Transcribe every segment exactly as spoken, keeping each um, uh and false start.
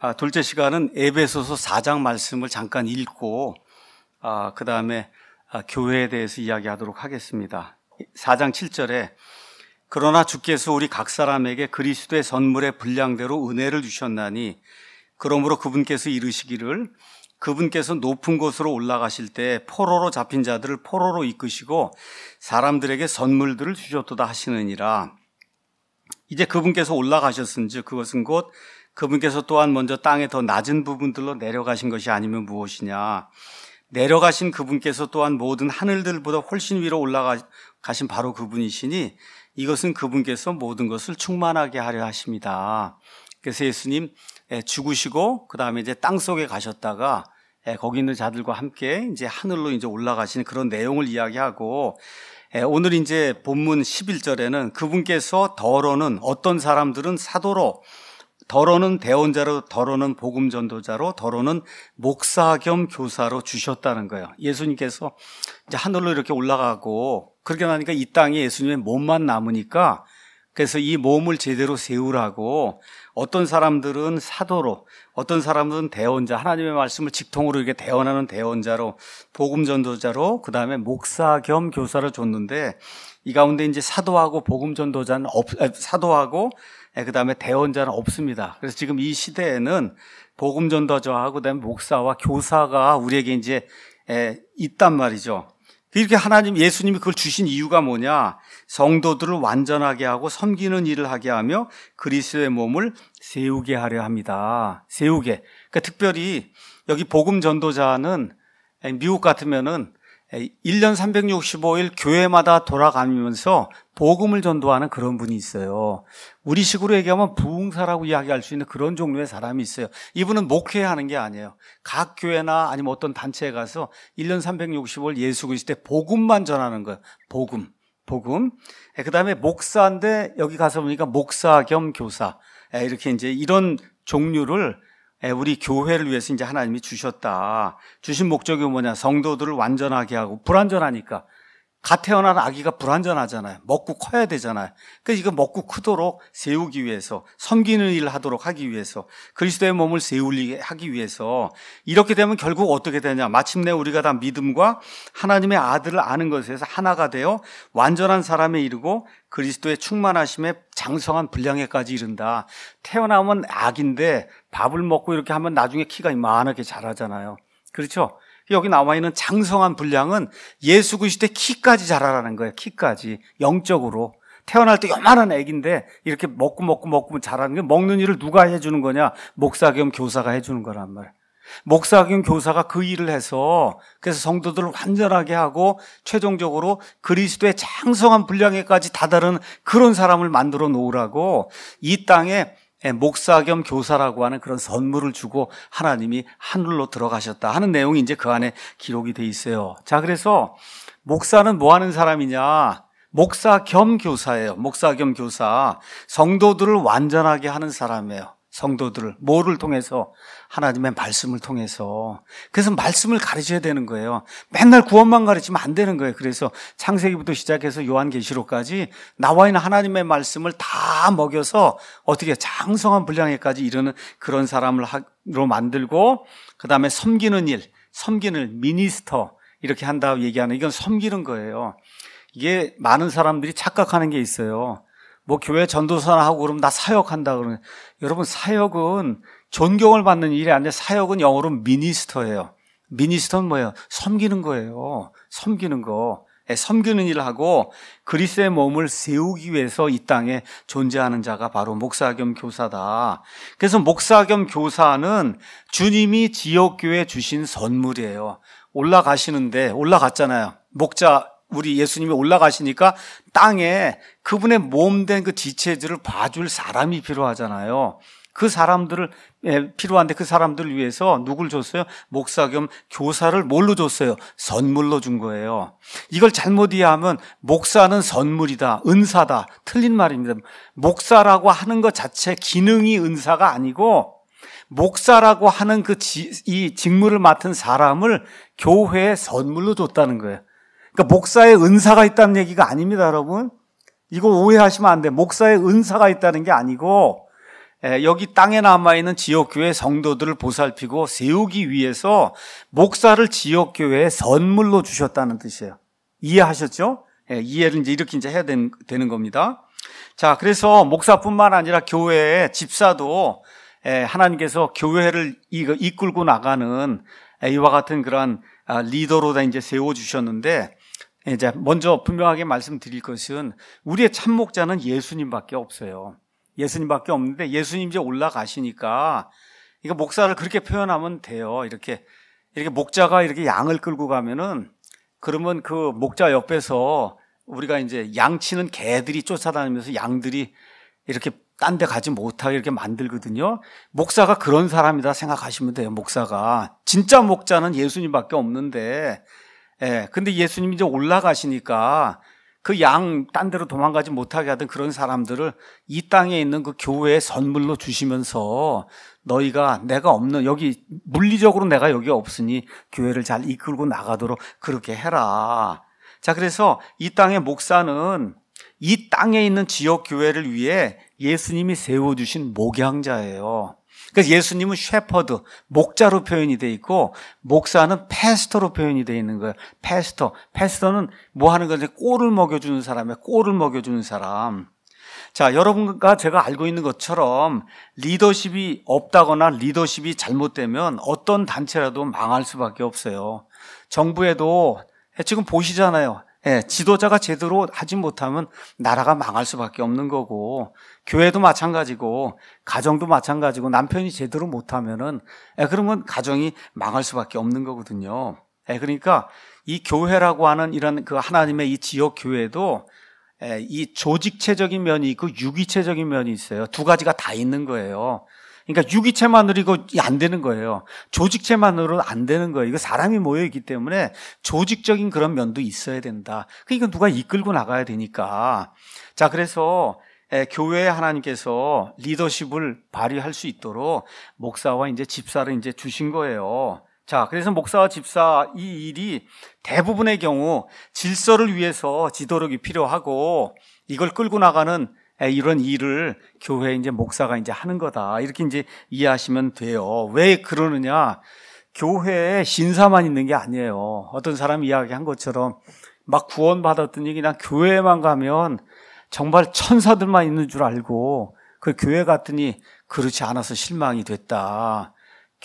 아, 둘째 시간은 에베소서 사 장 말씀을 잠깐 읽고 아, 그 다음에 아, 교회에 대해서 이야기하도록 하겠습니다. 사 장 칠 절에 그러나 주께서 우리 각 사람에게 그리스도의 선물의 분량대로 은혜를 주셨나니 그러므로 그분께서 이르시기를 그분께서 높은 곳으로 올라가실 때 포로로 잡힌 자들을 포로로 이끄시고 사람들에게 선물들을 주셨도다 하시느니라. 이제 그분께서 올라가셨은즉 그것은 곧 그분께서 또한 먼저 땅의 더 낮은 부분들로 내려가신 것이 아니면 무엇이냐. 내려가신 그분께서 또한 모든 하늘들보다 훨씬 위로 올라가신 바로 그분이시니 이것은 그분께서 모든 것을 충만하게 하려 하십니다. 그래서 예수님 죽으시고 그 다음에 이제 땅 속에 가셨다가 거기 있는 자들과 함께 이제 하늘로 이제 올라가시는 그런 내용을 이야기하고 오늘 이제 본문 십일 절에는 그분께서 더러는 어떤 사람들은 사도로, 더러는 대언자로, 더러는 복음 전도자로, 더러는 목사 겸 교사로 주셨다는 거예요. 예수님께서 이제 하늘로 이렇게 올라가고 그렇게 나니까 이 땅에 예수님의 몸만 남으니까 그래서 이 몸을 제대로 세우라고 어떤 사람들은 사도로, 어떤 사람들은 대언자, 하나님의 말씀을 직통으로 이렇게 대언하는 대언자로, 복음 전도자로, 그 다음에 목사 겸 교사를 줬는데 이 가운데 이제 사도하고 복음 전도자는 없, 사도하고 그 다음에 대언자는 없습니다. 그래서 지금 이 시대에는 복음 전도자하고 그다음에 목사와 교사가 우리에게 이제 있단 말이죠. 이렇게 하나님, 예수님이 그걸 주신 이유가 뭐냐? 성도들을 완전하게 하고 섬기는 일을 하게 하며 그리스도의 몸을 세우게 하려 합니다. 세우게. 그러니까 특별히 여기 복음 전도자는 미국 같으면은 일 년 삼백육십오 일 교회마다 돌아가면서 복음을 전도하는 그런 분이 있어요. 우리 식으로 얘기하면 부흥사라고 이야기할 수 있는 그런 종류의 사람이 있어요. 이분은 목회하는 게 아니에요. 각 교회나 아니면 어떤 단체에 가서 일 년 삼백육십오 일 예수 그리스도의 복음만 전하는 거예요. 복음. 복음. 그 다음에 목사인데 여기 가서 보니까 목사 겸 교사. 이렇게 이제 이런 종류를 우리 교회를 위해서 이제 하나님이 주셨다. 주신 목적이 뭐냐? 성도들을 완전하게 하고, 불완전하니까. 갓 태어난 아기가 불완전하잖아요. 먹고 커야 되잖아요. 그래서 이거 먹고 크도록 세우기 위해서, 섬기는 일을 하도록 하기 위해서, 그리스도의 몸을 세우게 하기 위해서, 이렇게 되면 결국 어떻게 되냐? 마침내 우리가 다 믿음과 하나님의 아들을 아는 것에서 하나가 되어 완전한 사람에 이르고 그리스도의 충만하심에 장성한 분량에까지 이른다. 태어나면 아기인데 밥을 먹고 이렇게 하면 나중에 키가 이만하게 자라잖아요. 그렇죠? 여기 나와 있는 장성한 분량은 예수 그리스도의 키까지 자라라는 거예요. 키까지. 영적으로. 태어날 때 요만한 애기인데 이렇게 먹고 먹고 먹고 자라는 게 먹는 일을 누가 해주는 거냐? 목사 겸 교사가 해주는 거란 말이에요. 목사 겸 교사가 그 일을 해서 그래서 성도들을 완전하게 하고 최종적으로 그리스도의 장성한 분량에까지 다다른 그런 사람을 만들어 놓으라고 이 땅에 목사 겸 교사라고 하는 그런 선물을 주고 하나님이 하늘로 들어가셨다 하는 내용이 이제 그 안에 기록이 돼 있어요. 자, 그래서 목사는 뭐 하는 사람이냐? 목사 겸 교사예요. 목사 겸 교사. 성도들을 완전하게 하는 사람이에요. 성도들을. 뭐를 통해서? 하나님의 말씀을 통해서. 그래서 말씀을 가르쳐야 되는 거예요. 맨날 구원만 가르치면 안 되는 거예요. 그래서 창세기부터 시작해서 요한계시록까지 나와 있는 하나님의 말씀을 다 먹여서 어떻게 장성한 분량에까지 이르는 그런 사람으로 만들고 그 다음에 섬기는 일, 섬기는 미니스터 이렇게 한다고 얘기하는 이건 섬기는 거예요. 이게 많은 사람들이 착각하는 게 있어요. 뭐 교회 전도사나 하고 그러면 나 사역한다 그러면 여러분 사역은 존경을 받는 일이 아니라 사역은 영어로 미니스터예요. 미니스터는 뭐예요? 섬기는 거예요. 섬기는 거. 섬기는 일을 하고 그리스도의 몸을 세우기 위해서 이 땅에 존재하는 자가 바로 목사 겸 교사다. 그래서 목사 겸 교사는 주님이 지역교회에 주신 선물이에요. 올라가시는데 올라갔잖아요. 목자 우리 예수님이 올라가시니까 땅에 그분의 몸된 그 지체들을 봐줄 사람이 필요하잖아요. 그 사람들을 필요한데 그 사람들을 위해서 누굴 줬어요? 목사 겸 교사를 뭘로 줬어요? 선물로 준 거예요. 이걸 잘못 이해하면 목사는 선물이다, 은사다. 틀린 말입니다. 목사라고 하는 것 자체 기능이 은사가 아니고 목사라고 하는 그 이 직무를 맡은 사람을 교회에 선물로 줬다는 거예요. 그러니까 목사의 은사가 있다는 얘기가 아닙니다, 여러분. 이거 오해하시면 안 돼요. 목사의 은사가 있다는 게 아니고 여기 땅에 남아있는 지역교회 성도들을 보살피고 세우기 위해서 목사를 지역교회에 선물로 주셨다는 뜻이에요. 이해하셨죠? 이해를 이제 이렇게 이제 해야 되는, 되는 겁니다. 자, 그래서 목사뿐만 아니라 교회의 집사도 하나님께서 교회를 이끌고 나가는 이와 같은 그런 리더로 다 이제 세워주셨는데, 이제 먼저 분명하게 말씀드릴 것은 우리의 참목자는 예수님밖에 없어요. 예수님밖에 없는데 예수님 이제 올라가시니까 이거 목사를 그렇게 표현하면 돼요. 이렇게 이렇게 목자가 이렇게 양을 끌고 가면은 그러면 그 목자 옆에서 우리가 이제 양치는 개들이 쫓아다니면서 양들이 이렇게 딴 데 가지 못하게 이렇게 만들거든요. 목사가 그런 사람이다 생각하시면 돼요. 목사가 진짜 목자는 예수님밖에 없는데, 예, 근데 예수님이 이제 올라가시니까 그 양 딴 데로 도망가지 못하게 하던 그런 사람들을 이 땅에 있는 그 교회에 선물로 주시면서 너희가 내가 없는 여기 물리적으로 내가 여기 없으니 교회를 잘 이끌고 나가도록 그렇게 해라. 자, 그래서 이 땅의 목사는 이 땅에 있는 지역 교회를 위해 예수님이 세워주신 목양자예요. 그래서 예수님은 셰퍼드, 목자로 표현이 되어 있고 목사는 패스터로 표현이 되어 있는 거예요. 패스터. 패스터는 뭐 하는 거지? 꼴을 먹여주는 사람이에요. 꼴을 먹여주는 사람. 자, 여러분과 제가 알고 있는 것처럼 리더십이 없다거나 리더십이 잘못되면 어떤 단체라도 망할 수밖에 없어요. 정부에도 지금 보시잖아요. 예, 지도자가 제대로 하지 못하면 나라가 망할 수밖에 없는 거고, 교회도 마찬가지고, 가정도 마찬가지고, 남편이 제대로 못하면은, 예, 그러면 가정이 망할 수밖에 없는 거거든요. 예, 그러니까 이 교회라고 하는 이런 그 하나님의 이 지역 교회도 예, 이 조직체적인 면이 있고 유기체적인 면이 있어요. 두 가지가 다 있는 거예요. 그러니까 유기체만으로 이거 안 되는 거예요. 조직체만으로 안 되는 거예요. 이거 사람이 모여있기 때문에 조직적인 그런 면도 있어야 된다. 그러니까 누가 이끌고 나가야 되니까. 자, 그래서 교회에 하나님께서 리더십을 발휘할 수 있도록 목사와 이제 집사를 이제 주신 거예요. 자, 그래서 목사와 집사 이 일이 대부분의 경우 질서를 위해서 지도력이 필요하고 이걸 끌고 나가는 이런 일을 교회에 이제 목사가 이제 하는 거다. 이렇게 이제 이해하시면 돼요. 왜 그러느냐? 교회에 신사만 있는 게 아니에요. 어떤 사람이 이야기한 것처럼 막 구원받았더니 그냥 교회에만 가면 정말 천사들만 있는 줄 알고 그 교회 갔더니 그렇지 않아서 실망이 됐다.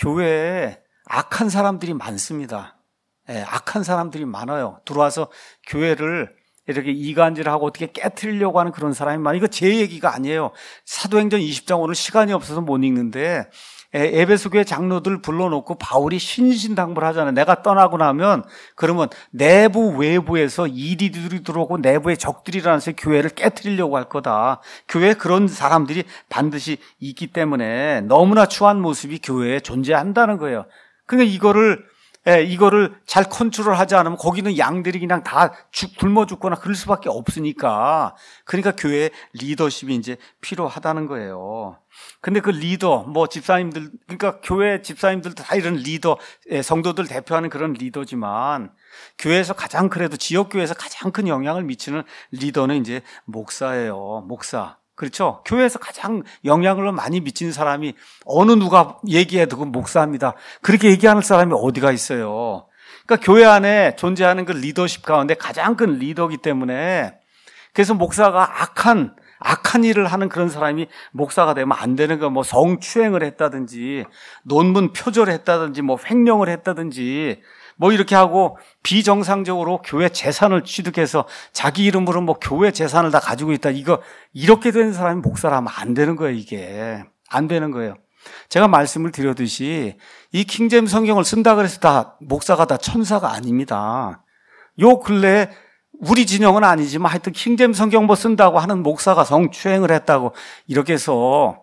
교회에 악한 사람들이 많습니다. 예, 악한 사람들이 많아요. 들어와서 교회를 이렇게 이간질하고 어떻게 깨트리려고 하는 그런 사람이 많아요. 이거 제 얘기가 아니에요. 사도행전 이십 장 오늘 시간이 없어서 못 읽는데 에베소 교회 장로들 불러놓고 바울이 신신당부를 하잖아요. 내가 떠나고 나면 그러면 내부 외부에서 이리들이 들어오고 내부에 적들이 일어나서 교회를 깨트리려고 할 거다. 교회에 그런 사람들이 반드시 있기 때문에 너무나 추한 모습이 교회에 존재한다는 거예요. 그러니까 이거를 예, 이거를 잘 컨트롤하지 않으면 거기는 양들이 그냥 다 죽, 굶어 죽거나 그럴 수밖에 없으니까. 그러니까 교회에 리더십이 이제 필요하다는 거예요. 근데 그 리더, 뭐 집사님들, 그러니까 교회 집사님들도 다 이런 리더, 예, 성도들 대표하는 그런 리더지만 교회에서 가장 그래도 지역교회에서 가장 큰 영향을 미치는 리더는 이제 목사예요. 목사. 그렇죠? 교회에서 가장 영향을 많이 미치는 사람이 어느 누가 얘기해도 그 목사입니다. 그렇게 얘기하는 사람이 어디가 있어요? 그러니까 교회 안에 존재하는 그 리더십 가운데 가장 큰 리더이기 때문에 그래서 목사가 악한 악한 일을 하는 그런 사람이 목사가 되면 안 되는 거, 뭐 성추행을 했다든지 논문 표절을 했다든지 뭐 횡령을 했다든지 뭐 이렇게 하고 비정상적으로 교회 재산을 취득해서 자기 이름으로 뭐 교회 재산을 다 가지고 있다. 이거 이렇게 되는 사람이 목사라면 안 되는 거예요. 이게 안 되는 거예요. 제가 말씀을 드렸듯이 이 킹제임스 성경을 쓴다 그래서 다 목사가 다 천사가 아닙니다. 요 근래 우리 진영은 아니지만 하여튼 킹제임스 성경 뭐 쓴다고 하는 목사가 성추행을 했다고 이렇게 해서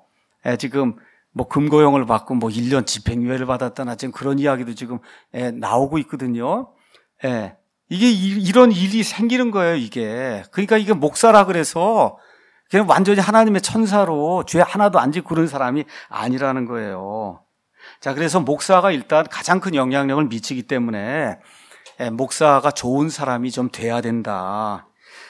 지금 뭐 금고형을 받고 뭐 일 년 집행유예를 받았다나 지금 그런 이야기도 지금 예, 나오고 있거든요. 예. 이게 이, 이런 일이 생기는 거예요, 이게. 그러니까 이게 목사라 그래서 그냥 완전히 하나님의 천사로 죄 하나도 안 짓고 그런 사람이 아니라는 거예요. 자, 그래서 목사가 일단 가장 큰 영향력을 미치기 때문에 예, 목사가 좋은 사람이 좀 돼야 된다.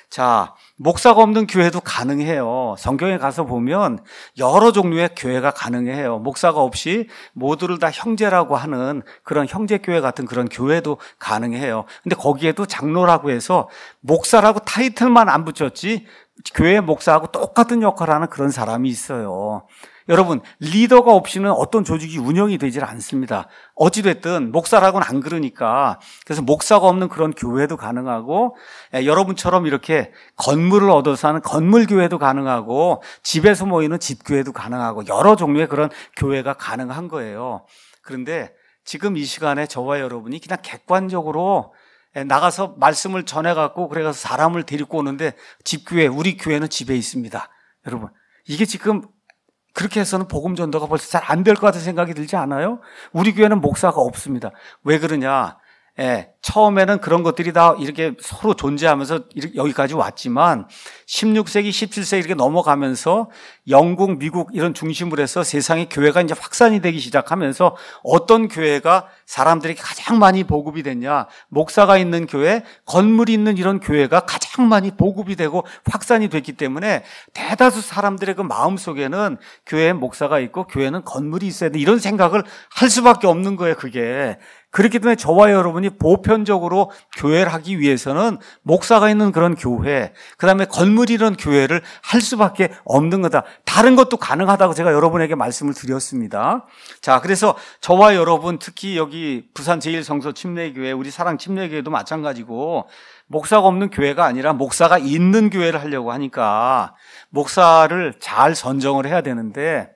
자, 목사가 없는 교회도 가능해요. 성경에 가서 보면 여러 종류의 교회가 가능해요. 목사가 없이 모두를 다 형제라고 하는 그런 형제교회 같은 그런 교회도 가능해요. 근데 거기에도 장로라고 해서 목사라고 타이틀만 안 붙였지 교회 목사하고 똑같은 역할을 하는 그런 사람이 있어요. 여러분, 리더가 없이는 어떤 조직이 운영이 되질 않습니다. 어찌됐든 목사라고는 안 그러니까. 그래서 목사가 없는 그런 교회도 가능하고, 예, 여러분처럼 이렇게 건물을 얻어서 하는 건물교회도 가능하고, 집에서 모이는 집교회도 가능하고, 여러 종류의 그런 교회가 가능한 거예요. 그런데 지금 이 시간에 저와 여러분이 그냥 객관적으로 나가서 말씀을 전해갖고 그래서 사람을 데리고 오는데 집교회, 우리 교회는 집에 있습니다. 여러분, 이게 지금 그렇게 해서는 복음 전도가 벌써 잘 안 될 것 같은 생각이 들지 않아요? 우리 교회는 목사가 없습니다. 왜 그러냐? 예, 처음에는 그런 것들이 다 이렇게 서로 존재하면서 이렇게 여기까지 왔지만 십육 세기, 십칠 세기 이렇게 넘어가면서 영국, 미국 이런 중심으로 해서 세상의 교회가 이제 확산이 되기 시작하면서 어떤 교회가 사람들에게 가장 많이 보급이 됐냐? 목사가 있는 교회, 건물이 있는 이런 교회가 가장 많이 보급이 되고 확산이 됐기 때문에 대다수 사람들의 그 마음속에는 교회에 목사가 있고 교회는 건물이 있어야 돼. 이런 생각을 할 수밖에 없는 거예요, 그게. 그렇기 때문에 저와 여러분이 보편적으로 교회를 하기 위해서는 목사가 있는 그런 교회, 그 다음에 건물이 있는 교회를 할 수밖에 없는 거다. 다른 것도 가능하다고 제가 여러분에게 말씀을 드렸습니다. 자, 그래서 저와 여러분, 특히 여기 부산 제일성서 침례교회, 우리 사랑 침례교회도 마찬가지고 목사가 없는 교회가 아니라 목사가 있는 교회를 하려고 하니까 목사를 잘 선정을 해야 되는데,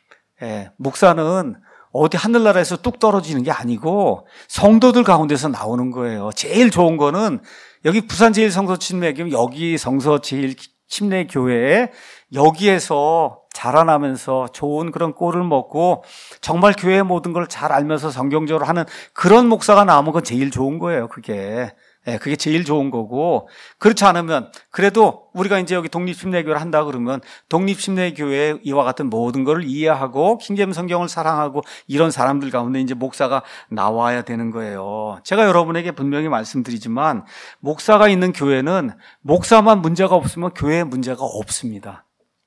예, 목사는 어디 하늘나라에서 뚝 떨어지는 게 아니고 성도들 가운데서 나오는 거예요. 제일 좋은 거는 여기 부산 제일성서 침례교회, 여기 성서 제일 침례교회에 여기에서 자라나면서 좋은 그런 꼴을 먹고 정말 교회의 모든 걸 잘 알면서 성경적으로 하는 그런 목사가 나오면 그건 제일 좋은 거예요, 그게. 예, 그게 제일 좋은 거고, 그렇지 않으면, 그래도 우리가 이제 여기 독립침례교회를 한다 그러면, 독립침례교회 이와 같은 모든 것을 이해하고, 킹제임 성경을 사랑하고, 이런 사람들 가운데 이제 목사가 나와야 되는 거예요. 제가 여러분에게 분명히 말씀드리지만, 목사가 있는 교회는 목사만 문제가 없으면 교회에 문제가 없습니다.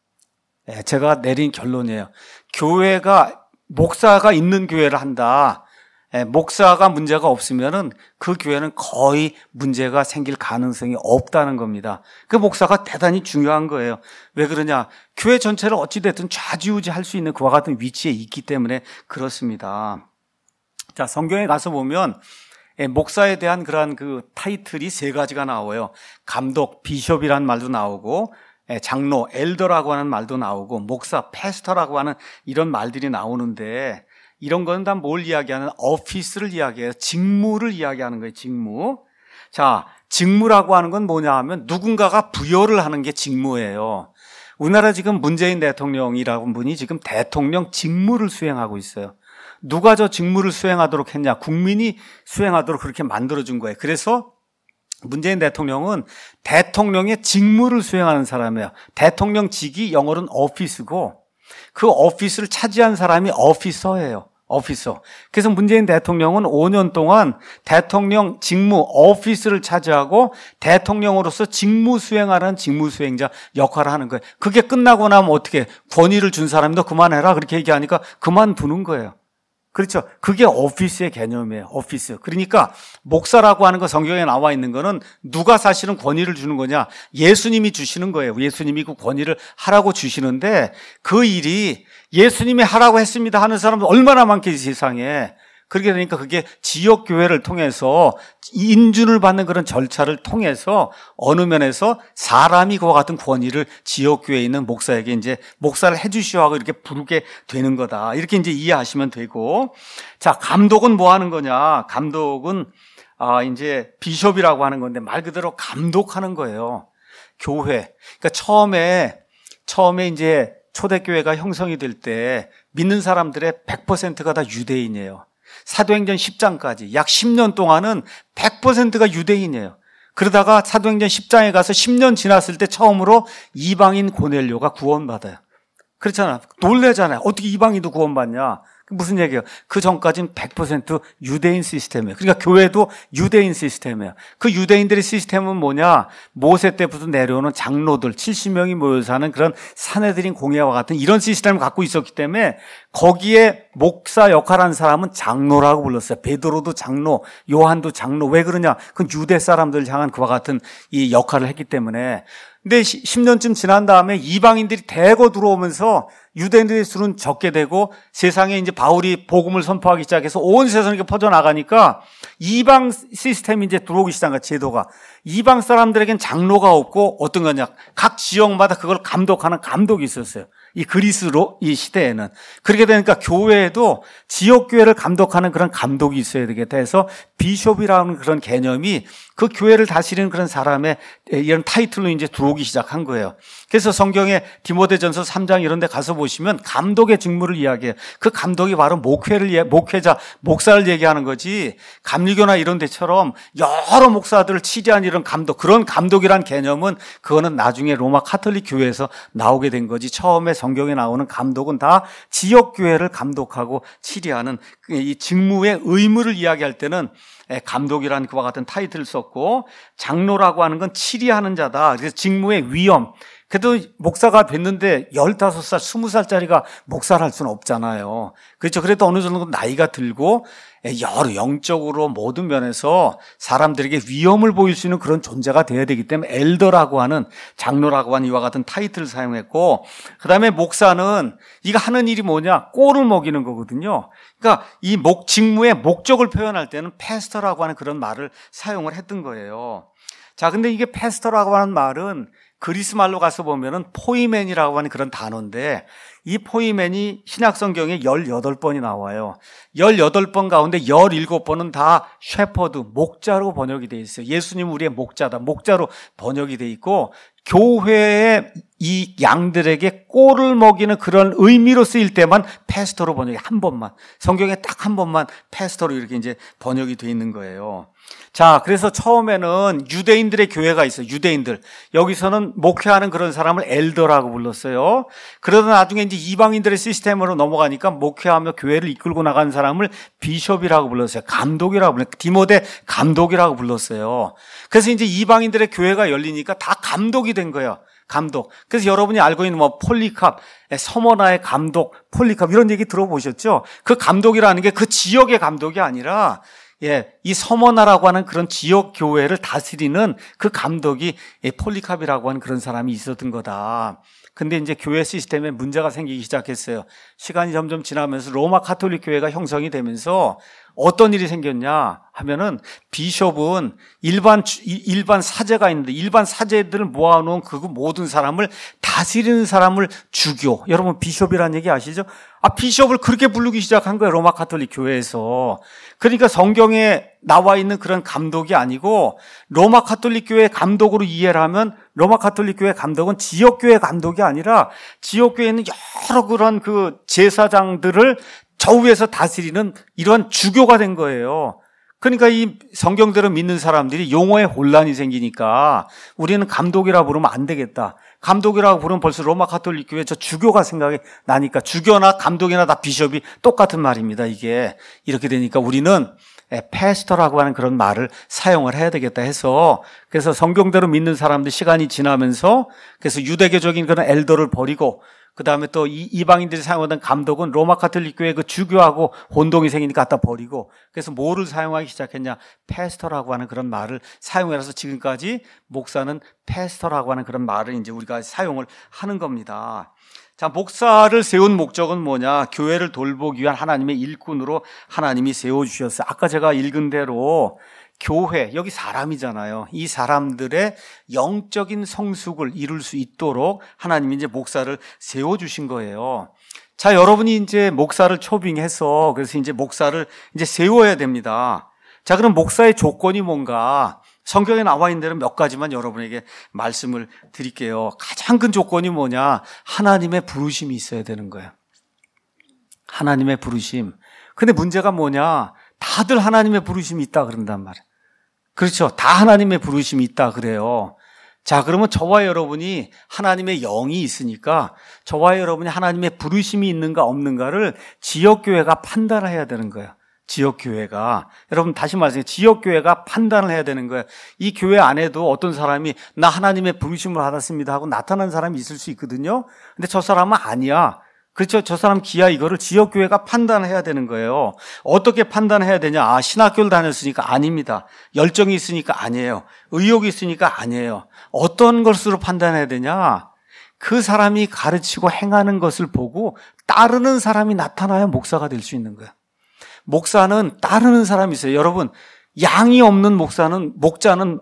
예, 제가 내린 결론이에요. 교회가, 목사가 있는 교회를 한다. 예, 목사가 문제가 없으면은 그 교회는 거의 문제가 생길 가능성이 없다는 겁니다. 그 목사가 대단히 중요한 거예요. 왜 그러냐? 교회 전체를 어찌됐든 좌지우지할 수 있는 그와 같은 위치에 있기 때문에 그렇습니다. 자, 성경에 가서 보면 예, 목사에 대한 그러한 그 타이틀이 세 가지가 나와요. 감독, 비숍이라는 말도 나오고, 예, 장로, 엘더라고 하는 말도 나오고, 목사, 패스터라고 하는 이런 말들이 나오는데, 이런 거는 다 뭘 이야기하는? 오피스를 이야기해요. 직무를 이야기하는 거예요, 직무. 자, 직무라고 하는 건 뭐냐 하면 누군가가 부여를 하는 게 직무예요. 우리나라 지금 문재인 대통령이라는 분이 지금 대통령 직무를 수행하고 있어요. 누가 저 직무를 수행하도록 했냐? 국민이 수행하도록 그렇게 만들어준 거예요. 그래서 문재인 대통령은 대통령의 직무를 수행하는 사람이에요. 대통령직이 영어로는 오피스고 그 오피스를 차지한 사람이 오피서예요. 오피서. 그래서 문재인 대통령은 오 년 동안 대통령 직무, 오피스를 차지하고 대통령으로서 직무 수행하는 직무 수행자 역할을 하는 거예요. 그게 끝나고 나면 어떻게 권위를 준 사람이 너 그만해라 그렇게 얘기하니까 그만두는 거예요. 그렇죠. 그게 오피스의 개념이에요. 오피스. 그러니까 목사라고 하는 거 성경에 나와 있는 거는 누가 사실은 권위를 주는 거냐? 예수님이 주시는 거예요. 예수님이 그 권위를 하라고 주시는데 그 일이 예수님이 하라고 했습니다 하는 사람은 얼마나 많겠지 세상에. 그렇게 되니까 그게 지역교회를 통해서 인준을 받는 그런 절차를 통해서 어느 면에서 사람이 그와 같은 권위를 지역교회에 있는 목사에게 이제 목사를 해주시오 하고 이렇게 부르게 되는 거다. 이렇게 이제 이해하시면 되고. 자, 감독은 뭐 하는 거냐? 감독은, 아, 이제 비숍이라고 하는 건데 말 그대로 감독하는 거예요. 교회. 그러니까 처음에, 처음에 이제 초대교회가 형성이 될 때 믿는 사람들의 백 퍼센트가 다 유대인이에요. 사도행전 십 장까지 약 십 년 동안은 백 퍼센트가 유대인이에요. 그러다가 사도행전 십 장에 가서 십 년 지났을 때 처음으로 이방인 고넬료가 구원받아요. 그렇잖아. 놀래잖아요. 어떻게 이방인도 구원받냐. 무슨 얘기예요? 그 전까지는 백 퍼센트 유대인 시스템이에요. 그러니까 교회도 유대인 시스템이에요. 그 유대인들의 시스템은 뭐냐? 모세 때부터 내려오는 장로들 칠십 명이 모여 사는 그런 사내들인 공예와 같은 이런 시스템을 갖고 있었기 때문에 거기에 목사 역할하는 사람은 장로라고 불렀어요. 베드로도 장로, 요한도 장로. 왜 그러냐? 그 유대 사람들 향한 그와 같은 이 역할을 했기 때문에. 근데 십 년쯤 지난 다음에 이방인들이 대거 들어오면서 유대인들의 수는 적게 되고 세상에 이제 바울이 복음을 선포하기 시작해서 온 세상에 퍼져나가니까 이방 시스템이 이제 들어오기 시작한 거야, 제도가. 이방 사람들에겐 장로가 없고 어떤 거냐. 각 지역마다 그걸 감독하는 감독이 있었어요. 이 그리스로 이 시대에는. 그렇게 되니까 교회에도 지역교회를 감독하는 그런 감독이 있어야 되겠다 해서 비숍이라는 그런 개념이 그 교회를 다스리는 그런 사람의 이런 타이틀로 이제 들어오기 시작한 거예요. 그래서 성경에 디모데전서 삼 장 이런 데 가서 보시면 감독의 직무를 이야기해요. 그 감독이 바로 목회를, 목회자, 목사를 얘기하는 거지 감리교나 이런 데처럼 여러 목사들을 치리한 이런 감독, 그런 감독이란 개념은 그거는 나중에 로마 카톨릭 교회에서 나오게 된 거지 처음에 성경에 나오는 감독은 다 지역교회를 감독하고 치리하는 이 직무의 의무를 이야기할 때는 감독이라는 그와 같은 타이틀을 썼고 장로라고 하는 건 치리하는 자다. 그래서 직무의 위험. 그래도 목사가 됐는데 열다섯 살, 스무 살짜리가 목사를 할 수는 없잖아요. 그렇죠. 그래도 어느 정도 나이가 들고 여러 영적으로 모든 면에서 사람들에게 위험을 보일 수 있는 그런 존재가 되어야 되기 때문에 엘더라고 하는 장로라고 하는 이와 같은 타이틀을 사용했고 그 다음에 목사는 이거 하는 일이 뭐냐? 꼴을 먹이는 거거든요. 그러니까 이 목, 직무의 목적을 표현할 때는 패스터라고 하는 그런 말을 사용을 했던 거예요. 자, 근데 이게 패스터라고 하는 말은 그리스 말로 가서 보면은 포이맨이라고 하는 그런 단어인데 이 포이맨이 신약 성경에 열여덟 번이 나와요. 열여덟 번 가운데 열일곱 번은 다 셰퍼드, 목자로 번역이 되어 있어요. 예수님 우리의 목자다. 목자로 번역이 되어 있고 교회의 이 양들에게 꼴을 먹이는 그런 의미로 쓰일 때만 패스터로 번역이 한 번만. 성경에 딱 한 번만 패스터로 이렇게 이제 번역이 되어 있는 거예요. 자, 그래서 처음에는 유대인들의 교회가 있어요. 유대인들. 여기서는 목회하는 그런 사람을 엘더라고 불렀어요. 그러다 나중에 이제 이방인들의 시스템으로 넘어가니까 목회하며 교회를 이끌고 나가는 사람을 비숍이라고 불렀어요. 감독이라고 불렀어요. 디모데 감독이라고 불렀어요. 그래서 이제 이방인들의 교회가 열리니까 다 감독이 된 거예요. 감독. 그래서 여러분이 알고 있는 뭐 폴리캅, 서머나의 감독, 폴리캅 이런 얘기 들어보셨죠? 그 감독이라는 게 그 지역의 감독이 아니라 예, 이 서머나라고 하는 그런 지역 교회를 다스리는 그 감독이 예, 폴리캅이라고 하는 그런 사람이 있었던 거다. 근데 이제 교회 시스템에 문제가 생기기 시작했어요. 시간이 점점 지나면서 로마 카톨릭 교회가 형성이 되면서 어떤 일이 생겼냐 하면은 비숍은 일반 일반 사제가 있는데 일반 사제들을 모아놓은 그 모든 사람을 다스리는 사람을 주교. 여러분 비숍이라는 얘기 아시죠? 아 비숍을 그렇게 부르기 시작한 거예요. 로마 카톨릭 교회에서. 그러니까 성경에 나와 있는 그런 감독이 아니고 로마 카톨릭 교회 감독으로 이해를 하면 로마 카톨릭 교회 감독은 지역 교회 감독이 아니라 지역 교회에는 여러 그런 그 제사장들을 저 위에서 다스리는 이런 주교가 된 거예요. 그러니까 이 성경대로 믿는 사람들이 용어에 혼란이 생기니까 우리는 감독이라 부르면 안 되겠다. 감독이라고 부르면 벌써 로마 카톨릭 교회 저 주교가 생각이 나니까 주교나 감독이나 다 비숍이 똑같은 말입니다. 이게 이렇게 되니까 우리는 패스터라고 하는 그런 말을 사용을 해야 되겠다 해서 그래서 성경대로 믿는 사람들 시간이 지나면서 그래서 유대교적인 그런 엘더를 버리고 그 다음에 또 이 이방인들이 사용하던 감독은 로마 카톨릭 교회 그 주교하고 혼동이 생기니까 갖다 버리고 그래서 뭐를 사용하기 시작했냐? 패스터라고 하는 그런 말을 사용해서 지금까지 목사는 패스터라고 하는 그런 말을 이제 우리가 사용을 하는 겁니다. 자, 목사를 세운 목적은 뭐냐? 교회를 돌보기 위한 하나님의 일꾼으로 하나님이 세워주셨어요. 아까 제가 읽은 대로 교회, 여기 사람이잖아요. 이 사람들의 영적인 성숙을 이룰 수 있도록 하나님이 이제 목사를 세워주신 거예요. 자, 여러분이 이제 목사를 초빙해서 그래서 이제 목사를 이제 세워야 됩니다. 자, 그럼 목사의 조건이 뭔가? 성경에 나와 있는 대로 몇 가지만 여러분에게 말씀을 드릴게요. 가장 큰 조건이 뭐냐? 하나님의 부르심이 있어야 되는 거예요. 하나님의 부르심. 근데 문제가 뭐냐? 다들 하나님의 부르심이 있다 그런단 말이에요. 그렇죠. 다 하나님의 부르심이 있다 그래요. 자, 그러면 저와 여러분이 하나님의 영이 있으니까 저와 여러분이 하나님의 부르심이 있는가 없는가를 지역교회가 판단을 해야 되는 거예요. 지역교회가. 여러분 다시 말해서 지역교회가 판단을 해야 되는 거예요. 이 교회 안에도 어떤 사람이 나 하나님의 부르심을 받았습니다 하고 나타난 사람이 있을 수 있거든요. 근데 저 사람은 아니야. 그렇죠. 저 사람 기야 이거를 지역교회가 판단을 해야 되는 거예요. 어떻게 판단해야 되냐. 아, 신학교를 다녔으니까 아닙니다. 열정이 있으니까 아니에요. 의욕이 있으니까 아니에요. 어떤 것으로 판단해야 되냐. 그 사람이 가르치고 행하는 것을 보고 따르는 사람이 나타나야 목사가 될 수 있는 거예요. 목사는 따르는 사람이 있어요. 여러분, 양이 없는 목사는, 목자는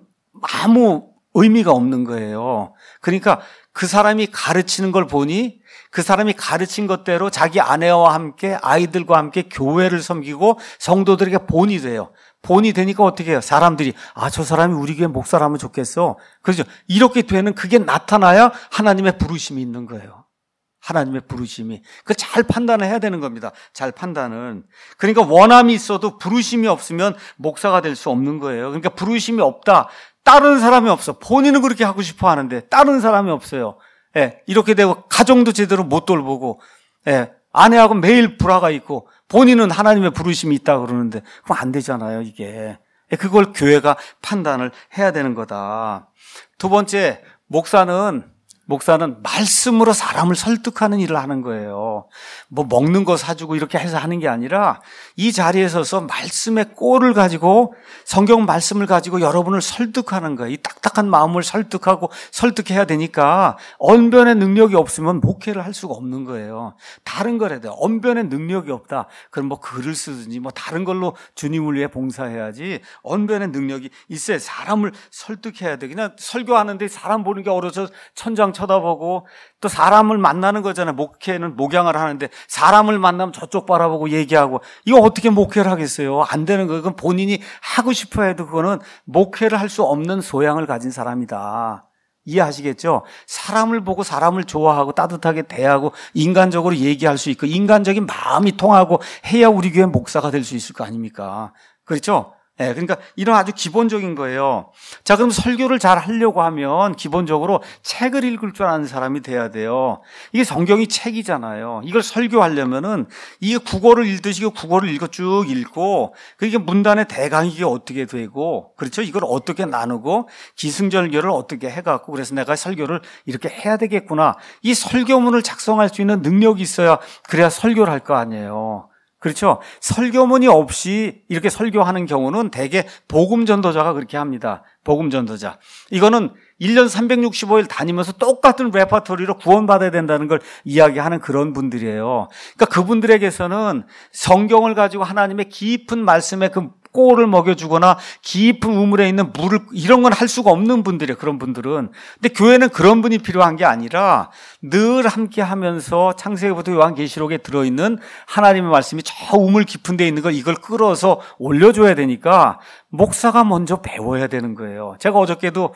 아무 의미가 없는 거예요. 그러니까 그 사람이 가르치는 걸 보니 그 사람이 가르친 것대로 자기 아내와 함께 아이들과 함께 교회를 섬기고 성도들에게 본이 돼요. 본이 되니까 어떻게 해요? 사람들이 아, 저 사람이 우리 교회 목사라면 좋겠어. 그렇죠? 이렇게 되는 그게 나타나야 하나님의 부르심이 있는 거예요. 하나님의 부르심이. 그 잘 판단을 해야 되는 겁니다. 잘 판단은. 그러니까 원함이 있어도 부르심이 없으면 목사가 될 수 없는 거예요. 그러니까 부르심이 없다. 다른 사람이 없어. 본인은 그렇게 하고 싶어 하는데 다른 사람이 없어요. 예, 이렇게 되고 가정도 제대로 못 돌보고, 예, 아내하고 매일 불화가 있고 본인은 하나님의 부르심이 있다 그러는데 그럼 안 되잖아요, 이게. 예, 그걸 교회가 판단을 해야 되는 거다. 두 번째, 목사는 목사는 말씀으로 사람을 설득하는 일을 하는 거예요. 뭐 먹는 거 사주고 이렇게 해서 하는 게 아니라 이 자리에 서서 말씀의 꼴을 가지고 성경 말씀을 가지고 여러분을 설득하는 거예요. 이 딱딱한 마음을 설득하고 설득해야 되니까 언변의 능력이 없으면 목회를 할 수가 없는 거예요. 다른 걸 해야 돼요. 언변의 능력이 없다. 그럼 뭐 글을 쓰든지 뭐 다른 걸로 주님을 위해 봉사해야지 언변의 능력이 있어야 사람을 설득해야 돼. 그냥 설교하는데 사람 보는 게 어려서 천장 쳐다보고 또 사람을 만나는 거잖아요. 목회는 목양을 하는데 사람을 만나면 저쪽 바라보고 얘기하고 이거 어떻게 목회를 하겠어요? 안 되는 거예요. 그건 본인이 하고 싶어 해도 그거는 목회를 할 수 없는 소양을 가진 사람이다. 이해하시겠죠? 사람을 보고 사람을 좋아하고 따뜻하게 대하고 인간적으로 얘기할 수 있고 인간적인 마음이 통하고 해야 우리 교회 목사가 될 수 있을 거 아닙니까? 그렇죠? 네, 그러니까 이런 아주 기본적인 거예요. 자, 그럼 설교를 잘 하려고 하면 기본적으로 책을 읽을 줄 아는 사람이 돼야 돼요. 이게 성경이 책이잖아요. 이걸 설교하려면은 이게 국어를 읽듯이 국어를 읽어 쭉 읽고 그게 문단의 대강이게 어떻게 되고 그렇죠? 이걸 어떻게 나누고 기승전결을 어떻게 해갖고 그래서 내가 설교를 이렇게 해야 되겠구나. 이 설교문을 작성할 수 있는 능력이 있어야 그래야 설교를 할 거 아니에요. 그렇죠? 설교문이 없이 이렇게 설교하는 경우는 대개 복음 전도자가 그렇게 합니다. 복음 전도자. 이거는 일 년 삼백육십오 일 다니면서 똑같은 레퍼토리로 구원받아야 된다는 걸 이야기하는 그런 분들이에요. 그러니까 그분들에게서는 성경을 가지고 하나님의 깊은 말씀에 그 꼴을 먹여주거나 깊은 우물에 있는 물을 이런 건 할 수가 없는 분들이에요. 그런 분들은. 근데 교회는 그런 분이 필요한 게 아니라 늘 함께 하면서 창세기부터 요한계시록에 들어있는 하나님의 말씀이 저 우물 깊은 데 있는 걸 이걸 끌어서 올려줘야 되니까 목사가 먼저 배워야 되는 거예요. 제가 어저께도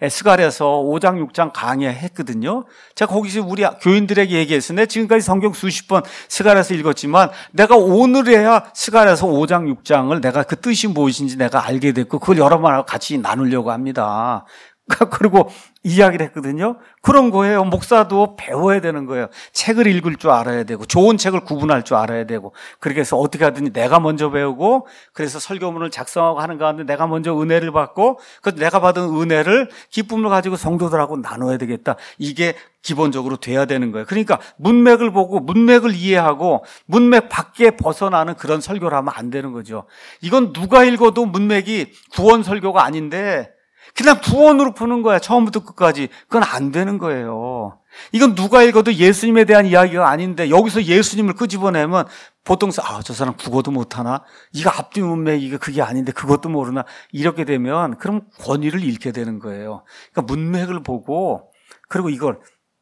스가랴서 오 장 육 장 강의했거든요. 제가 거기서 우리 교인들에게 얘기했어요. 내가 지금까지 성경 수십 번 스가랴서 읽었지만 내가 오늘에야 스가랴서 오 장 육 장을 내가 그 뜻이 무엇인지 내가 알게 됐고 그걸 여러분하고 같이 나누려고 합니다. 그리고 이야기를 했거든요. 그런 거예요. 목사도 배워야 되는 거예요. 책을 읽을 줄 알아야 되고 좋은 책을 구분할 줄 알아야 되고 그렇게 해서 어떻게 하든지 내가 먼저 배우고 그래서 설교문을 작성하고 하는 가운데 내가 먼저 은혜를 받고 그 내가 받은 은혜를 기쁨을 가지고 성도들하고 나눠야 되겠다. 이게 기본적으로 돼야 되는 거예요. 그러니까 문맥을 보고 문맥을 이해하고 문맥 밖에 벗어나는 그런 설교를 하면 안 되는 거죠. 이건 누가 읽어도 문맥이 구원 설교가 아닌데 그냥 구원으로 푸는 거야. 처음부터 끝까지. 그건 안 되는 거예요. 이건 누가 읽어도 예수님에 대한 이야기가 아닌데 여기서 예수님을 끄집어내면 보통 아, 저 사람 국어도 못하나? 이거 앞뒤 문맥 이거 그게 아닌데 그것도 모르나? 이렇게 되면 그럼 권위를 잃게 되는 거예요. 그러니까 문맥을 보고 그리고 이걸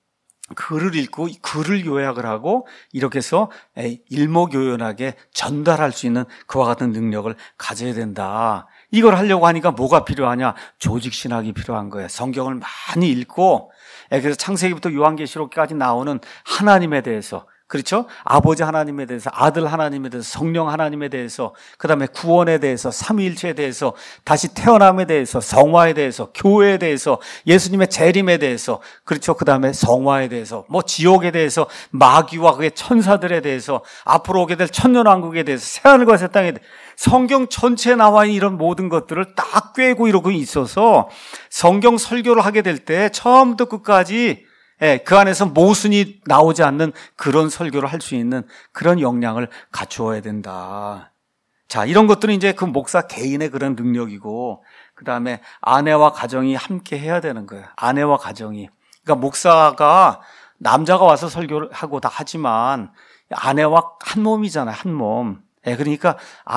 글을 읽고 글을 요약을 하고 이렇게 해서 일목요연하게 전달할 수 있는 그와 같은 능력을 가져야 된다. 이걸 하려고 하니까 뭐가 필요하냐? 조직신학이 필요한 거예요. 성경을 많이 읽고 그래서 창세기부터 요한계시록까지 나오는 하나님에 대해서 그렇죠? 아버지 하나님에 대해서, 아들 하나님에 대해서, 성령 하나님에 대해서, 그 다음에 구원에 대해서, 삼위일체에 대해서, 다시 태어남에 대해서, 성화에 대해서, 교회에 대해서, 예수님의 재림에 대해서, 그렇죠? 그 다음에 성화에 대해서, 뭐 지옥에 대해서, 마귀와 그의 천사들에 대해서, 앞으로 오게 될 천년왕국에 대해서, 새하늘과 새 땅에 대해서, 성경 전체에 나와 있는 이런 모든 것들을 딱 꿰고 이러고 있어서 성경 설교를 하게 될 때 처음부터 끝까지 예, 그 안에서 모순이 나오지 않는 그런 설교를 할 수 있는 그런 역량을 갖추어야 된다. 자, 이런 것들은 이제 그 목사 개인의 그런 능력이고, 그 다음에 아내와 가정이 함께 해야 되는 거예요. 아내와 가정이. 그러니까 목사가 남자가 와서 설교를 하고 다 하지만 아내와 한 몸이잖아요. 한 몸. 예, 그러니까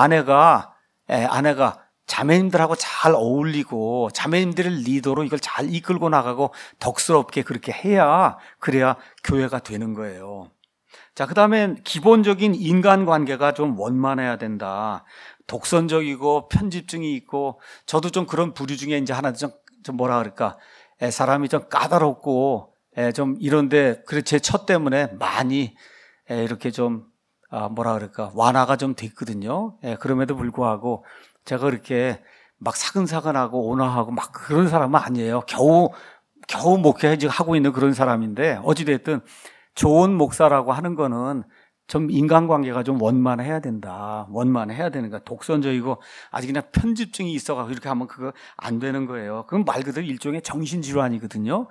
아내가, 예, 아내가 자매님들하고 잘 어울리고 자매님들을 리더로 이걸 잘 이끌고 나가고 덕스럽게 그렇게 해야, 그래야 교회가 되는 거예요. 자, 그 다음에 기본적인 인간관계가 좀 원만해야 된다. 독선적이고 편집증이 있고, 저도 좀 그런 부류 중에 이제 하나 좀, 좀 뭐라 그럴까, 에, 사람이 좀 까다롭고, 에, 좀 이런데, 그래, 제 처 때문에 많이, 에, 이렇게 좀, 아, 뭐라 그럴까, 완화가 좀 됐거든요. 에, 그럼에도 불구하고, 제가 그렇게 막 사근사근하고 온화하고 막 그런 사람은 아니에요. 겨우, 겨우 목회하고 있는 그런 사람인데, 어찌됐든 좋은 목사라고 하는 거는 좀 인간관계가 좀 원만해야 된다. 원만해야 되는 거야. 독선적이고 아직 그냥 편집증이 있어가지고 이렇게 하면 그거 안 되는 거예요. 그건 말 그대로 일종의 정신질환이거든요.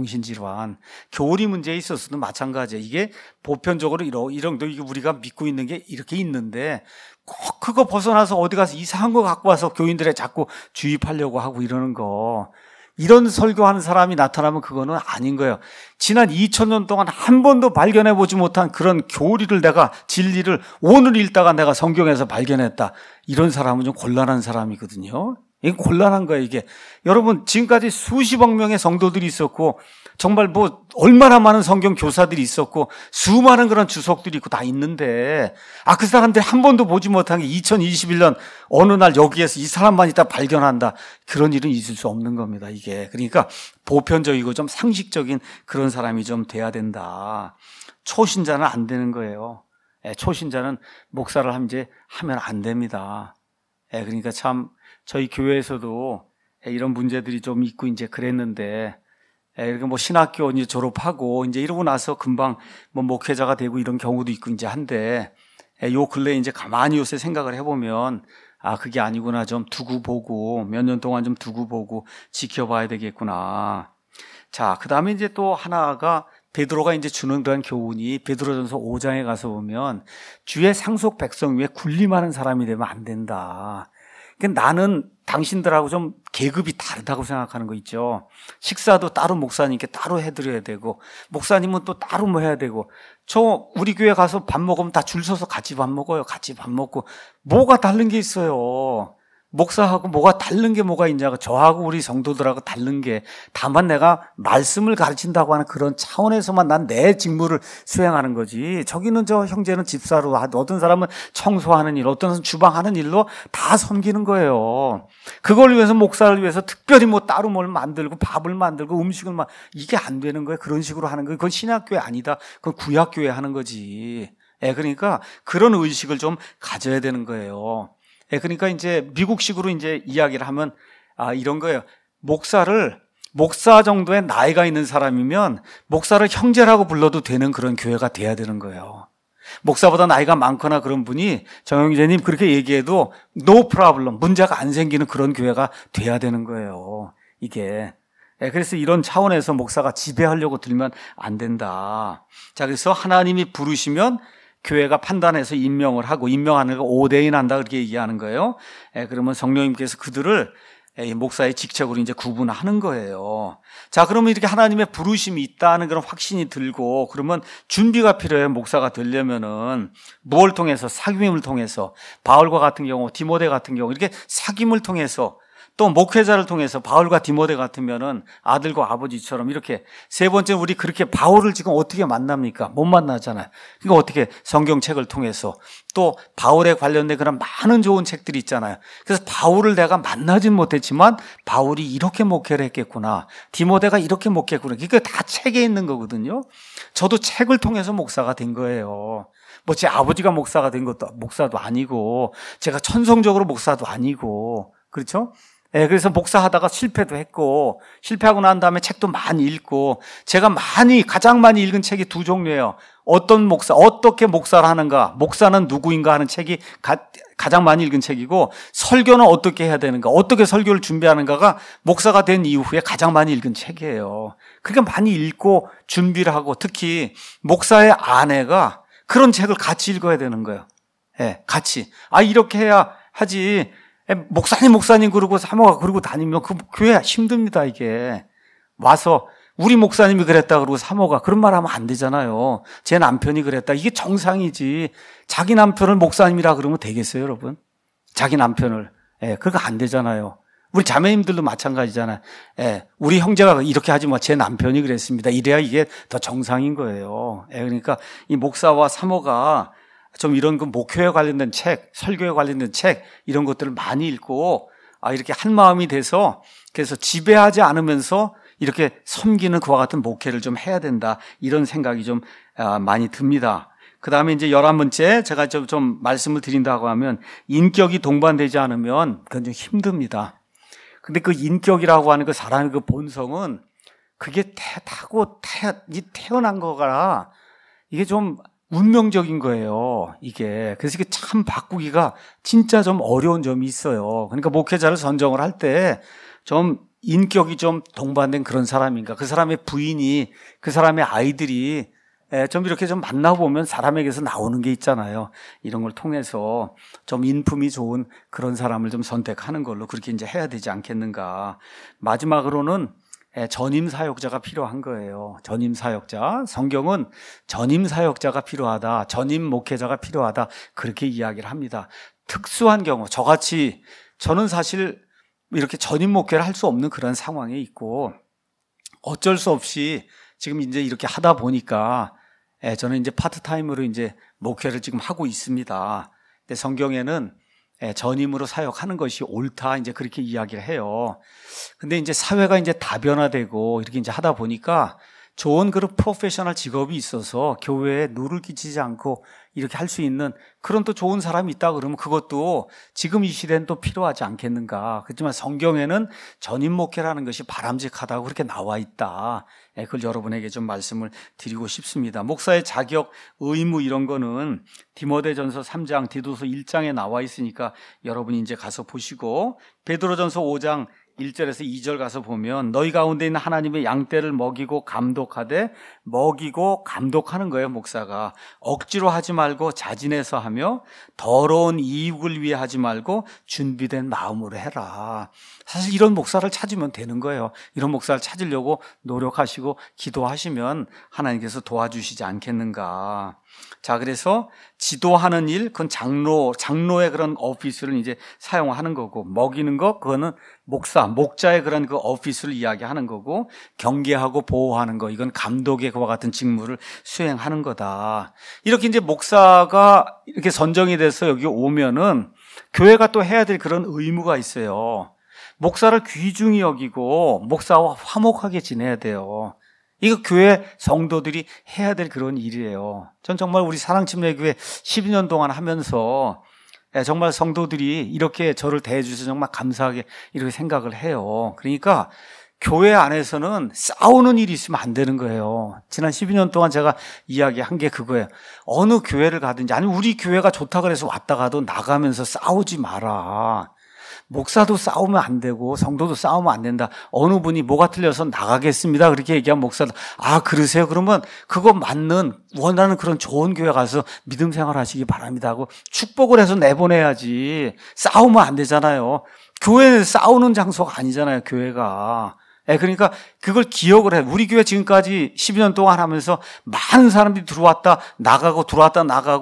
정신질환. 교리 문제에 있어서도 마찬가지예요. 이게 보편적으로 이런, 이런, 우리가 믿고 있는 게 이렇게 있는데 꼭 그거 벗어나서 어디 가서 이상한 거 갖고 와서 교인들에 자꾸 주입하려고 하고 이러는 거. 이런 설교하는 사람이 나타나면 그거는 아닌 거예요. 지난 이천 년 동안 한 번도 발견해보지 못한 그런 교리를, 내가 진리를 오늘 읽다가 내가 성경에서 발견했다. 이런 사람은 좀 곤란한 사람이거든요. 이게 곤란한 거예요, 이게. 여러분, 지금까지 수십억 명의 성도들이 있었고, 정말 뭐 얼마나 많은 성경 교사들이 있었고, 수많은 그런 주석들이 있고 다 있는데, 아, 그 사람들이 한 번도 보지 못한 게 이천이십일 년 어느 날 여기에서 이 사람만 있다 발견한다. 그런 일은 있을 수 없는 겁니다, 이게. 그러니까 보편적이고 좀 상식적인 그런 사람이 좀 돼야 된다. 초신자는 안 되는 거예요. 예, 초신자는 목사를 하면 이제 하면 안 됩니다. 예, 그러니까 참 저희 교회에서도 이런 문제들이 좀 있고 이제 그랬는데, 이렇게 뭐 신학교 이제 졸업하고 이제 이러고 나서 금방 뭐 목회자가 되고 이런 경우도 있고 이제 한데, 요 근래 이제 가만히 요새 생각을 해보면, 아, 그게 아니구나. 좀 두고 보고, 몇 년 동안 좀 두고 보고 지켜봐야 되겠구나. 자, 그 다음에 이제 또 하나가 베드로가 이제 주는 그런 교훈이, 베드로전서 오 장에 가서 보면 주의 상속 백성 위에 군림하는 사람이 되면 안 된다. 그러니까 나는 당신들하고 좀 계급이 다르다고 생각하는 거 있죠. 식사도 따로 목사님께 따로 해드려야 되고, 목사님은 또 따로 뭐 해야 되고, 저 우리 교회 가서 밥 먹으면 다 줄 서서 같이 밥 먹어요. 같이 밥 먹고. 뭐가 다른 게 있어요. 목사하고 뭐가 다른 게 뭐가 있냐고. 저하고 우리 성도들하고 다른 게, 다만 내가 말씀을 가르친다고 하는 그런 차원에서만 난 내 직무를 수행하는 거지. 저기는 저 형제는 집사로, 어떤 사람은 청소하는 일, 어떤 사람은 주방하는 일로 다 섬기는 거예요. 그걸 위해서, 목사를 위해서 특별히 뭐 따로 뭘 만들고 밥을 만들고 음식을 막, 이게 안 되는 거예요. 그런 식으로 하는 거예요. 그건 신학교회 아니다. 그건 구약교회 하는 거지. 예, 그러니까 그런 의식을 좀 가져야 되는 거예요. 예, 그러니까 이제 미국식으로 이제 이야기를 하면, 아, 이런 거예요. 목사를, 목사 정도의 나이가 있는 사람이면 목사를 형제라고 불러도 되는 그런 교회가 돼야 되는 거예요. 목사보다 나이가 많거나 그런 분이 정영재님 그렇게 얘기해도 no problem, 문제가 안 생기는 그런 교회가 돼야 되는 거예요. 이게. 예, 그래서 이런 차원에서 목사가 지배하려고 들면 안 된다. 자, 그래서 하나님이 부르시면 교회가 판단해서 임명을 하고, 임명하는 거 오대인 한다 그렇게 얘기하는 거예요. 예, 그러면 성령님께서 그들을 예, 목사의 직책으로 이제 구분하는 거예요. 자, 그러면 이렇게 하나님의 부르심이 있다는 그런 확신이 들고, 그러면 준비가 필요해요. 목사가 되려면은 무엇을 통해서? 사귐을 통해서. 바울과 같은 경우, 디모데 같은 경우 이렇게 사귐을 통해서, 또 목회자를 통해서 바울과 디모데 같으면은 아들과 아버지처럼 이렇게. 세 번째, 우리 그렇게 바울을 지금 어떻게 만납니까? 못 만나잖아요. 그러니까 어떻게 성경책을 통해서 또 바울에 관련된 그런 많은 좋은 책들이 있잖아요. 그래서 바울을 내가 만나진 못했지만 바울이 이렇게 목회를 했겠구나. 디모데가 이렇게 목회했구나. 이게 다 책에 있는 거거든요. 저도 책을 통해서 목사가 된 거예요. 뭐 제 아버지가 목사가 된 것도 목사도 아니고 제가 천성적으로 목사도 아니고 그렇죠? 예, 그래서 목사하다가 실패도 했고 실패하고 난 다음에 책도 많이 읽고 제가 많이 가장 많이 읽은 책이 두 종류예요. 어떤 목사, 어떻게 목사를 하는가, 목사는 누구인가 하는 책이 가, 가장 많이 읽은 책이고 설교는 어떻게 해야 되는가, 어떻게 설교를 준비하는가가 목사가 된 이후에 가장 많이 읽은 책이에요. 그러니까 많이 읽고 준비를 하고 특히 목사의 아내가 그런 책을 같이 읽어야 되는 거예요. 예, 같이. 아, 이렇게 해야 하지. 목사님, 목사님 그러고 사모가 그러고 다니면 그 교회 힘듭니다, 이게. 와서 우리 목사님이 그랬다 그러고 사모가 그런 말 하면 안 되잖아요. 제 남편이 그랬다. 이게 정상이지. 자기 남편을 목사님이라 그러면 되겠어요, 여러분? 자기 남편을. 예, 그거 안 되잖아요. 우리 자매님들도 마찬가지잖아요. 예, 우리 형제가 이렇게 하지 마. 제 남편이 그랬습니다. 이래야 이게 더 정상인 거예요. 예, 그러니까 이 목사와 사모가 좀 이런 그 목회에 관련된 책, 설교에 관련된 책 이런 것들을 많이 읽고 아 이렇게 한 마음이 돼서 그래서 지배하지 않으면서 이렇게 섬기는 그와 같은 목회를 좀 해야 된다. 이런 생각이 좀 많이 듭니다. 그 다음에 이제 열한 번째 제가 좀, 좀 말씀을 드린다고 하면 인격이 동반되지 않으면 그건 좀 힘듭니다. 근데 그 인격이라고 하는 그 사람의 그 본성은 그게 태, 타고 태, 태어난 거라 이게 좀 운명적인 거예요, 이게. 그래서 이게 참 바꾸기가 진짜 좀 어려운 점이 있어요. 그러니까 목회자를 선정을 할 때 좀 인격이 좀 동반된 그런 사람인가, 그 사람의 부인이, 그 사람의 아이들이 좀 이렇게 좀 만나보면 사람에게서 나오는 게 있잖아요. 이런 걸 통해서 좀 인품이 좋은 그런 사람을 좀 선택하는 걸로 그렇게 이제 해야 되지 않겠는가. 마지막으로는 전임 사역자가 필요한 거예요. 전임 사역자. 성경은 전임 사역자가 필요하다. 전임 목회자가 필요하다. 그렇게 이야기를 합니다. 특수한 경우, 저같이 저는 사실 이렇게 전임 목회를 할 수 없는 그런 상황에 있고 어쩔 수 없이 지금 이제 이렇게 하다 보니까 저는 이제 파트타임으로 이제 목회를 지금 하고 있습니다. 근데 성경에는 전임으로 사역하는 것이 옳다 이제 그렇게 이야기를 해요. 근데 이제 사회가 이제 다변화되고 이렇게 이제 하다 보니까 좋은 그런 프로페셔널 직업이 있어서 교회에 누를 끼치지 않고 이렇게 할 수 있는 그런 또 좋은 사람이 있다 그러면 그것도 지금 이 시대는 또 필요하지 않겠는가. 그렇지만 성경에는 전임 목회라는 것이 바람직하다고 그렇게 나와 있다. 그걸 여러분에게 좀 말씀을 드리고 싶습니다. 목사의 자격, 의무 이런 거는 디모데전서 삼 장, 디도서 일 장에 나와 있으니까 여러분이 이제 가서 보시고 베드로전서 오 장 일 절에서 이 절 가서 보면 너희 가운데 있는 하나님의 양떼를 먹이고 감독하되, 먹이고 감독하는 거예요, 목사가. 억지로 하지 말고 자진해서 하며 더러운 이익을 위해 하지 말고 준비된 마음으로 해라. 사실 이런 목사를 찾으면 되는 거예요. 이런 목사를 찾으려고 노력하시고 기도하시면 하나님께서 도와주시지 않겠는가. 자, 그래서 지도하는 일, 그건 장로, 장로의 그런 오피스를 이제 사용하는 거고, 먹이는 것, 그거는 목사, 목자의 그런 그 오피스를 이야기하는 거고, 경계하고 보호하는 거, 이건 감독의 그와 같은 직무를 수행하는 거다. 이렇게 이제 목사가 이렇게 선정이 돼서 여기 오면은 교회가 또 해야 될 그런 의무가 있어요. 목사를 귀중히 여기고 목사와 화목하게 지내야 돼요. 이거 교회 성도들이 해야 될 그런 일이에요. 전 정말 우리 사랑침례교회 십이 년 동안 하면서 정말 성도들이 이렇게 저를 대해 주셔서 정말 감사하게 이렇게 생각을 해요. 그러니까 교회 안에서는 싸우는 일이 있으면 안 되는 거예요. 지난 십이 년 동안 제가 이야기한 게 그거예요. 어느 교회를 가든지, 아니 우리 교회가 좋다 그래서 왔다 가도 나가면서 싸우지 마라. 목사도 싸우면 안 되고 성도도 싸우면 안 된다. 어느 분이 뭐가 틀려서 나가겠습니다 그렇게 얘기한 목사도 아 그러세요? 그러면 그거 맞는 원하는 그런 좋은 교회 가서 믿음 생활하시기 바랍니다 하고 축복을 해서 내보내야지. 싸우면 안 되잖아요. 교회는 싸우는 장소가 아니잖아요, 교회가. 예, 그러니까 그걸 기억을 해. 우리 교회 지금까지 십이 년 동안 하면서 많은 사람들이 들어왔다 나가고 들어왔다 나가고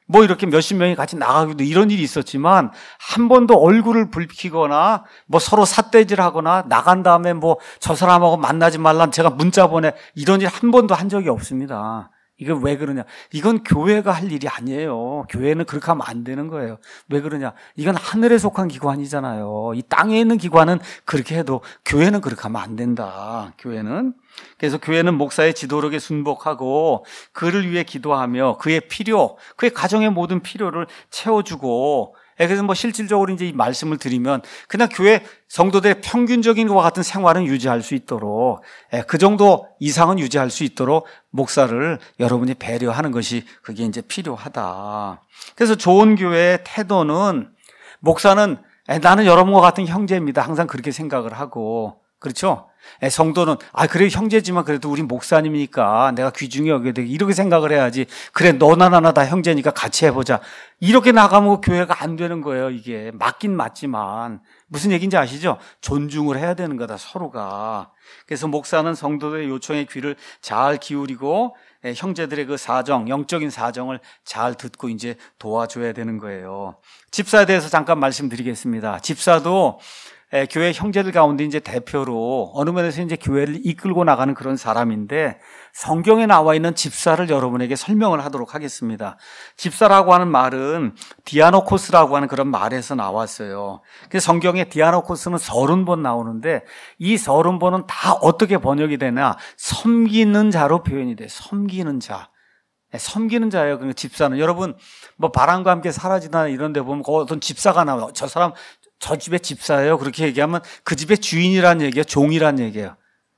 뭐 이렇게 몇십 명이 같이 나가기도 이런 일이 있었지만 한 번도 얼굴을 붉히거나 뭐 서로 삿대질하거나 나간 다음에 뭐 저 사람하고 만나지 말란 제가 문자 보내 이런 일 한 번도 한 적이 없습니다. 이게 왜 그러냐? 이건 교회가 할 일이 아니에요. 교회는 그렇게 하면 안 되는 거예요. 왜 그러냐? 이건 하늘에 속한 기관이잖아요. 이 땅에 있는 기관은 그렇게 해도 교회는 그렇게 하면 안 된다. 교회는. 그래서 교회는 목사의 지도력에 순복하고 그를 위해 기도하며 그의 필요, 그의 가정의 모든 필요를 채워주고, 그래서 뭐 실질적으로 이제 이 말씀을 드리면 그냥 교회 성도들의 평균적인 것과 같은 생활은 유지할 수 있도록, 그 정도 이상은 유지할 수 있도록 목사를 여러분이 배려하는 것이 그게 이제 필요하다. 그래서 좋은 교회의 태도는 목사는 나는 여러분과 같은 형제입니다. 항상 그렇게 생각을 하고, 그렇죠? 성도는 아 그래 형제지만 그래도 우리 목사님이니까 내가 귀중히 여겨야 되고 이렇게 생각을 해야지. 그래 너나 나나 다 형제니까 같이 해보자. 이렇게 나가면 교회가 안 되는 거예요. 이게 맞긴 맞지만 무슨 얘기인지 아시죠? 존중을 해야 되는 거다 서로가. 그래서 목사는 성도들의 요청에 귀를 잘 기울이고 형제들의 그 사정, 영적인 사정을 잘 듣고 이제 도와줘야 되는 거예요. 집사에 대해서 잠깐 말씀드리겠습니다. 집사도 에, 교회 형제들 가운데 이제 대표로 어느 면에서 이제 교회를 이끌고 나가는 그런 사람인데 성경에 나와 있는 집사를 여러분에게 설명을 하도록 하겠습니다. 집사라고 하는 말은 디아노코스라고 하는 그런 말에서 나왔어요. 그래서 성경에 디아노코스는 서른 번 나오는데 이 서른 번은 다 어떻게 번역이 되나? 섬기는 자로 표현이 돼. 섬기는 자. 섬기는 자예요. 그러니까 집사는 여러분 뭐 바람과 함께 사라지나 이런 데 보면 어떤 집사가 나와요. 저 사람 저 집의 집사예요. 그렇게 얘기하면 그 집의 주인이란 얘기예요. 종이란 얘기예요.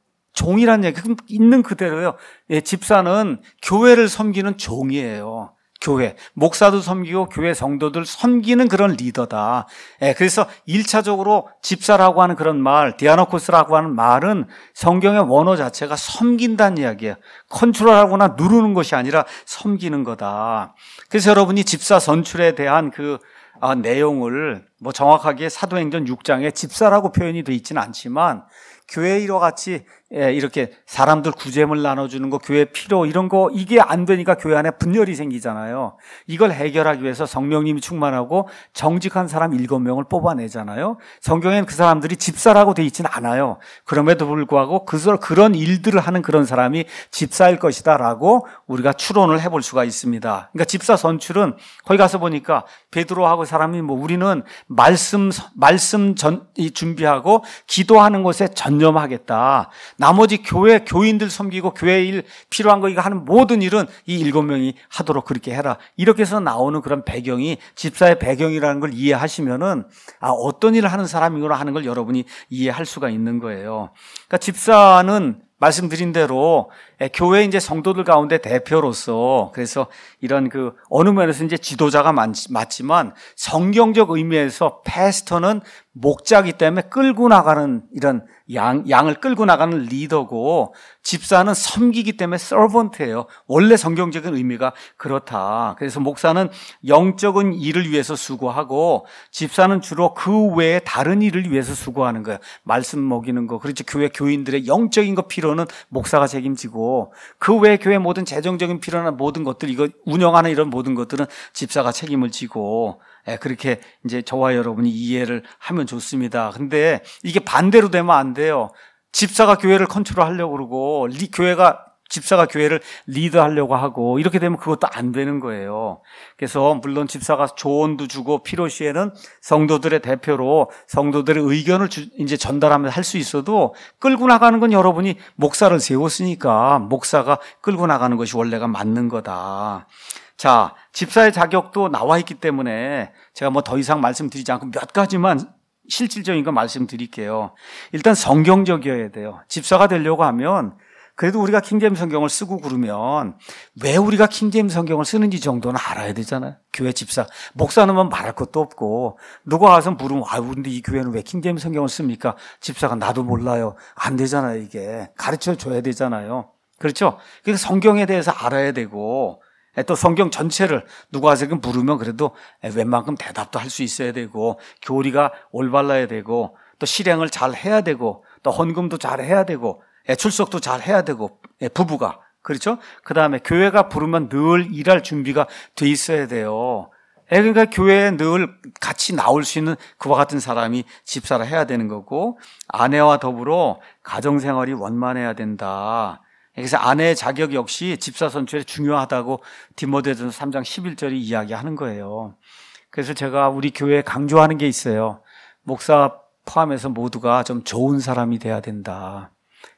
종이란 얘기 있는 그대로요. 예, 집사는 교회를 섬기는 종이에요. 교회. 목사도 섬기고 교회 성도들 섬기는 그런 리더다. 예, 그래서 일차적으로 집사라고 하는 그런 말, 디아노코스라고 하는 말은 성경의 원어 자체가 섬긴다는 이야기예요. 컨트롤하거나 누르는 것이 아니라 섬기는 거다. 그래서 여러분이 집사 선출에 대한 그 아, 내용을 뭐 정확하게 사도행전 육 장에 집사라고 표현이 되어 있지는 않지만 교회 이와 같이 이렇게 사람들 구제물 나눠주는 거, 교회 필요 이런 거 이게 안 되니까 교회 안에 분열이 생기잖아요. 이걸 해결하기 위해서 성령님이 충만하고 정직한 사람 일곱 명을 뽑아내잖아요. 성경에는 그 사람들이 집사라고 되어 있지는 않아요. 그럼에도 불구하고 그런 일들을 하는 그런 사람이 집사일 것이다라고 우리가 추론을 해볼 수가 있습니다. 그러니까 집사 선출은 거기 가서 보니까 베드로하고 사람이 뭐 우리는 말씀 말씀 전, 준비하고 기도하는 것에 전념하겠다. 나머지 교회 교인들 섬기고 교회 일 필요한 거 이거 하는 모든 일은 이 일곱 명이 하도록 그렇게 해라. 이렇게 해서 나오는 그런 배경이 집사의 배경이라는 걸 이해하시면은 아 어떤 일을 하는 사람이구나 하는 걸 여러분이 이해할 수가 있는 거예요. 그러니까 집사는 말씀드린 대로 교회 이제 성도들 가운데 대표로서 그래서 이런 그 어느 면에서 이제 지도자가 맞지만 성경적 의미에서 패스터는 목자이기 때문에 끌고 나가는 이런 양, 양을 끌고 나가는 리더고 집사는 섬기기 때문에 서번트예요. 원래 성경적인 의미가 그렇다. 그래서 목사는 영적인 일을 위해서 수고하고 집사는 주로 그 외에 다른 일을 위해서 수고하는 거예요. 말씀 먹이는 거, 그렇지 교회 교인들의 영적인 거 필요는 목사가 책임지고 그 외에 교회 모든 재정적인 필요나 모든 것들 이거 운영하는 이런 모든 것들은 집사가 책임을 지고 그렇게 이제 저와 여러분이 이해를 하면 좋습니다. 근데 이게 반대로 되면 안 돼요. 집사가 교회를 컨트롤하려고 그러고 리, 교회가 집사가 교회를 리드하려고 하고 이렇게 되면 그것도 안 되는 거예요. 그래서 물론 집사가 조언도 주고 필요시에는 성도들의 대표로 성도들의 의견을 주, 이제 전달하면서 할 수 있어도 끌고 나가는 건 여러분이 목사를 세웠으니까 목사가 끌고 나가는 것이 원래가 맞는 거다. 자, 집사의 자격도 나와 있기 때문에 제가 뭐 더 이상 말씀드리지 않고 몇 가지만 실질적인 거 말씀드릴게요. 일단 성경적이어야 돼요. 집사가 되려고 하면 그래도 우리가 킹제임스 성경을 쓰고 그러면 왜 우리가 킹제임스 성경을 쓰는지 정도는 알아야 되잖아요. 교회 집사. 목사는 뭐 말할 것도 없고 누가 와서 물으면 아, 근데 이 교회는 왜 킹제임스 성경을 씁니까? 집사가 나도 몰라요. 안 되잖아요. 이게. 가르쳐 줘야 되잖아요. 그렇죠? 그러니까 성경에 대해서 알아야 되고 또 성경 전체를 누가 와서 물으면 그래도 웬만큼 대답도 할 수 있어야 되고 교리가 올바라야 되고 또 실행을 잘 해야 되고 또 헌금도 잘 해야 되고 출석도 잘 해야 되고 부부가 그렇죠? 그 다음에 교회가 부르면 늘 일할 준비가 돼 있어야 돼요. 그러니까 교회에 늘 같이 나올 수 있는 그와 같은 사람이 집사를 해야 되는 거고, 아내와 더불어 가정생활이 원만해야 된다. 그래서 아내의 자격 역시 집사 선출에 중요하다고 디모데전서 삼 장 십일 절이 이야기하는 거예요. 그래서 제가 우리 교회에 강조하는 게 있어요. 목사 포함해서 모두가 좀 좋은 사람이 돼야 된다.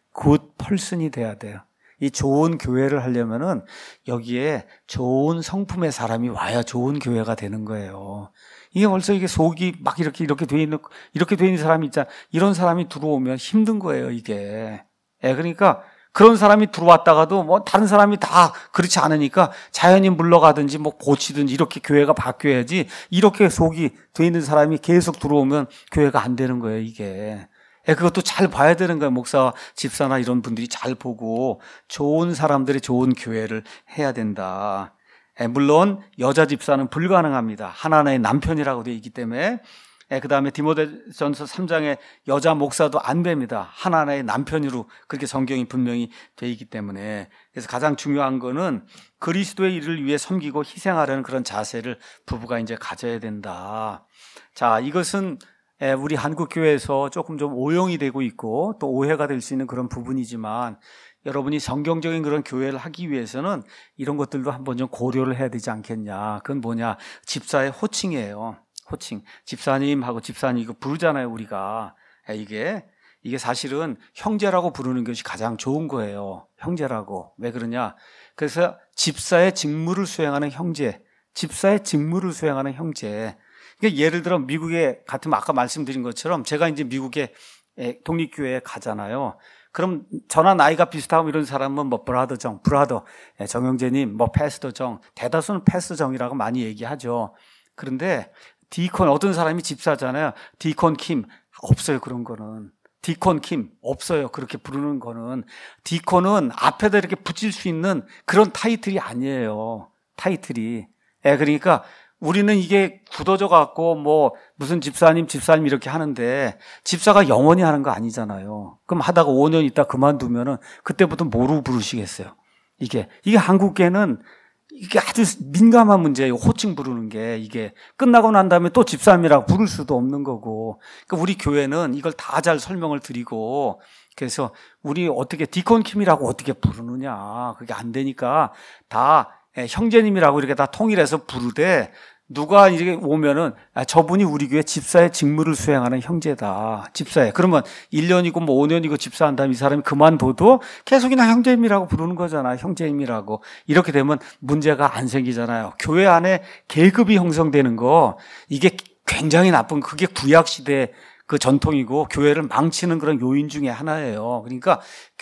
굿 펄슨이 돼야 돼요. 이 좋은 교회를 하려면은 여기에 좋은 성품의 사람이 와야 좋은 교회가 되는 거예요. 이게 벌써 이게 속이 막 이렇게 이렇게 돼 있는 이렇게 돼 있는 사람이 있잖아. 이런 사람이 들어오면 힘든 거예요, 이게. 예, 그러니까 그런 사람이 들어왔다가도 뭐 다른 사람이 다 그렇지 않으니까 자연히 물러가든지 뭐 고치든지 이렇게 교회가 바뀌어야지, 이렇게 속이 돼 있는 사람이 계속 들어오면 교회가 안 되는 거예요, 이게. 예, 그것도 잘 봐야 되는 거예요. 목사, 집사나 이런 분들이 잘 보고 좋은 사람들이 좋은 교회를 해야 된다. 예, 물론 여자 집사는 불가능합니다. 하나님의 남편이라고 되어 있기 때문에. 예, 그 다음에 디모데전서 삼 장에 여자 목사도 안 됩니다. 하나님의 남편으로 그렇게 성경이 분명히 되어 있기 때문에. 그래서 가장 중요한 거는 그리스도의 일을 위해 섬기고 희생하려는 그런 자세를 부부가 이제 가져야 된다. 자, 이것은 우리 한국교회에서 조금 좀 오용이 되고 있고 또 오해가 될 수 있는 그런 부분이지만, 여러분이 성경적인 그런 교회를 하기 위해서는 이런 것들도 한번 좀 고려를 해야 되지 않겠냐. 그건 뭐냐, 집사의 호칭이에요. 호칭. 집사님하고 집사님 이거 부르잖아요, 우리가. 이게 이게 사실은 형제라고 부르는 것이 가장 좋은 거예요. 형제라고. 왜 그러냐, 그래서 집사의 직무를 수행하는 형제, 집사의 직무를 수행하는 형제. 그러니까 예를 들어 미국에 같으면 아까 말씀드린 것처럼 제가 이제 미국에 독립교회에 가잖아요. 그럼 저나 나이가 비슷하고 이런 사람은 뭐 브라더 정, 브라더 정영재님, 뭐 패스터 정, 대다수는 패스터 정이라고 많이 얘기하죠. 그런데 디콘, 어떤 사람이 집사잖아요. 디콘 킴, 없어요, 그런 거는. 디콘 킴 없어요, 그렇게 부르는 거는. 디콘은 앞에다 이렇게 붙일 수 있는 그런 타이틀이 아니에요, 타이틀이. 예, 그러니까 우리는 이게 굳어져 갖고 뭐 무슨 집사님 집사님 이렇게 하는데, 집사가 영원히 하는 거 아니잖아요. 그럼 하다가 오 년 있다 그만두면은 그때부터 뭐로 부르시겠어요? 이게 이게 한국계는 이게 아주 민감한 문제예요. 호칭 부르는 게. 이게 끝나고 난 다음에 또 집사님이라고 부를 수도 없는 거고. 그러니까 우리 교회는 이걸 다 잘 설명을 드리고, 그래서 우리 어떻게 디콘킴이라고 어떻게 부르느냐, 그게 안 되니까 다 형제님이라고 이렇게 다 통일해서 부르되, 누가 이렇게 오면은 아, 저분이 우리 교회 집사의 직무를 수행하는 형제다, 집사에. 그러면 일 년이고 뭐 오 년이고 집사한 다음에 이 사람이 그만둬도 계속이나 형제님이라고 부르는 거잖아, 형제님이라고. 이렇게 되면 문제가 안 생기잖아요. 교회 안에 계급이 형성되는 거, 이게 굉장히 나쁜, 그게 구약시대 그 전통이고 교회를 망치는 그런 요인 중에 하나예요. 그러니까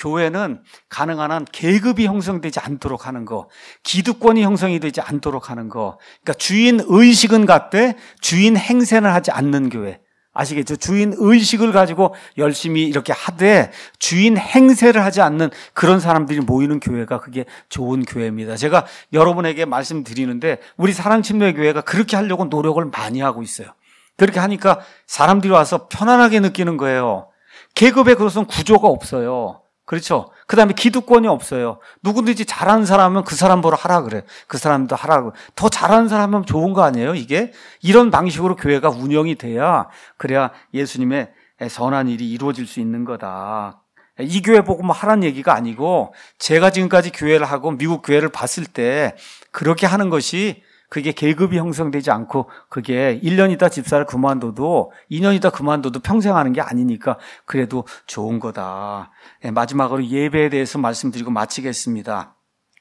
교회는 가능한 한 계급이 형성되지 않도록 하는 거, 기득권이 형성이 되지 않도록 하는 거. 그러니까 주인 의식은 갖되 주인 행세는 하지 않는 교회. 아시겠죠? 주인 의식을 가지고 열심히 이렇게 하되 주인 행세를 하지 않는 그런 사람들이 모이는 교회가 그게 좋은 교회입니다. 제가 여러분에게 말씀드리는데 우리 사랑침례교회가 그렇게 하려고 노력을 많이 하고 있어요. 그렇게 하니까 사람들이 와서 편안하게 느끼는 거예요. 계급에 그것은 구조가 없어요. 그렇죠? 그 다음에 기득권이 없어요. 누구든지 잘하는 사람은 그 사람 보러 하라 그래. 그 사람도 하라고. 더 잘하는 사람은 좋은 거 아니에요, 이게? 이런 방식으로 교회가 운영이 돼야, 그래야 예수님의 선한 일이 이루어질 수 있는 거다. 이 교회 보고 뭐 하라는 얘기가 아니고, 제가 지금까지 교회를 하고 미국 교회를 봤을 때 그렇게 하는 것이, 그게 계급이 형성되지 않고 그게 일 년 있다 집사를 그만둬도 이 년 있다 그만둬도 평생 하는 게 아니니까 그래도 좋은 거다. 네, 마지막으로 예배에 대해서 말씀드리고 마치겠습니다.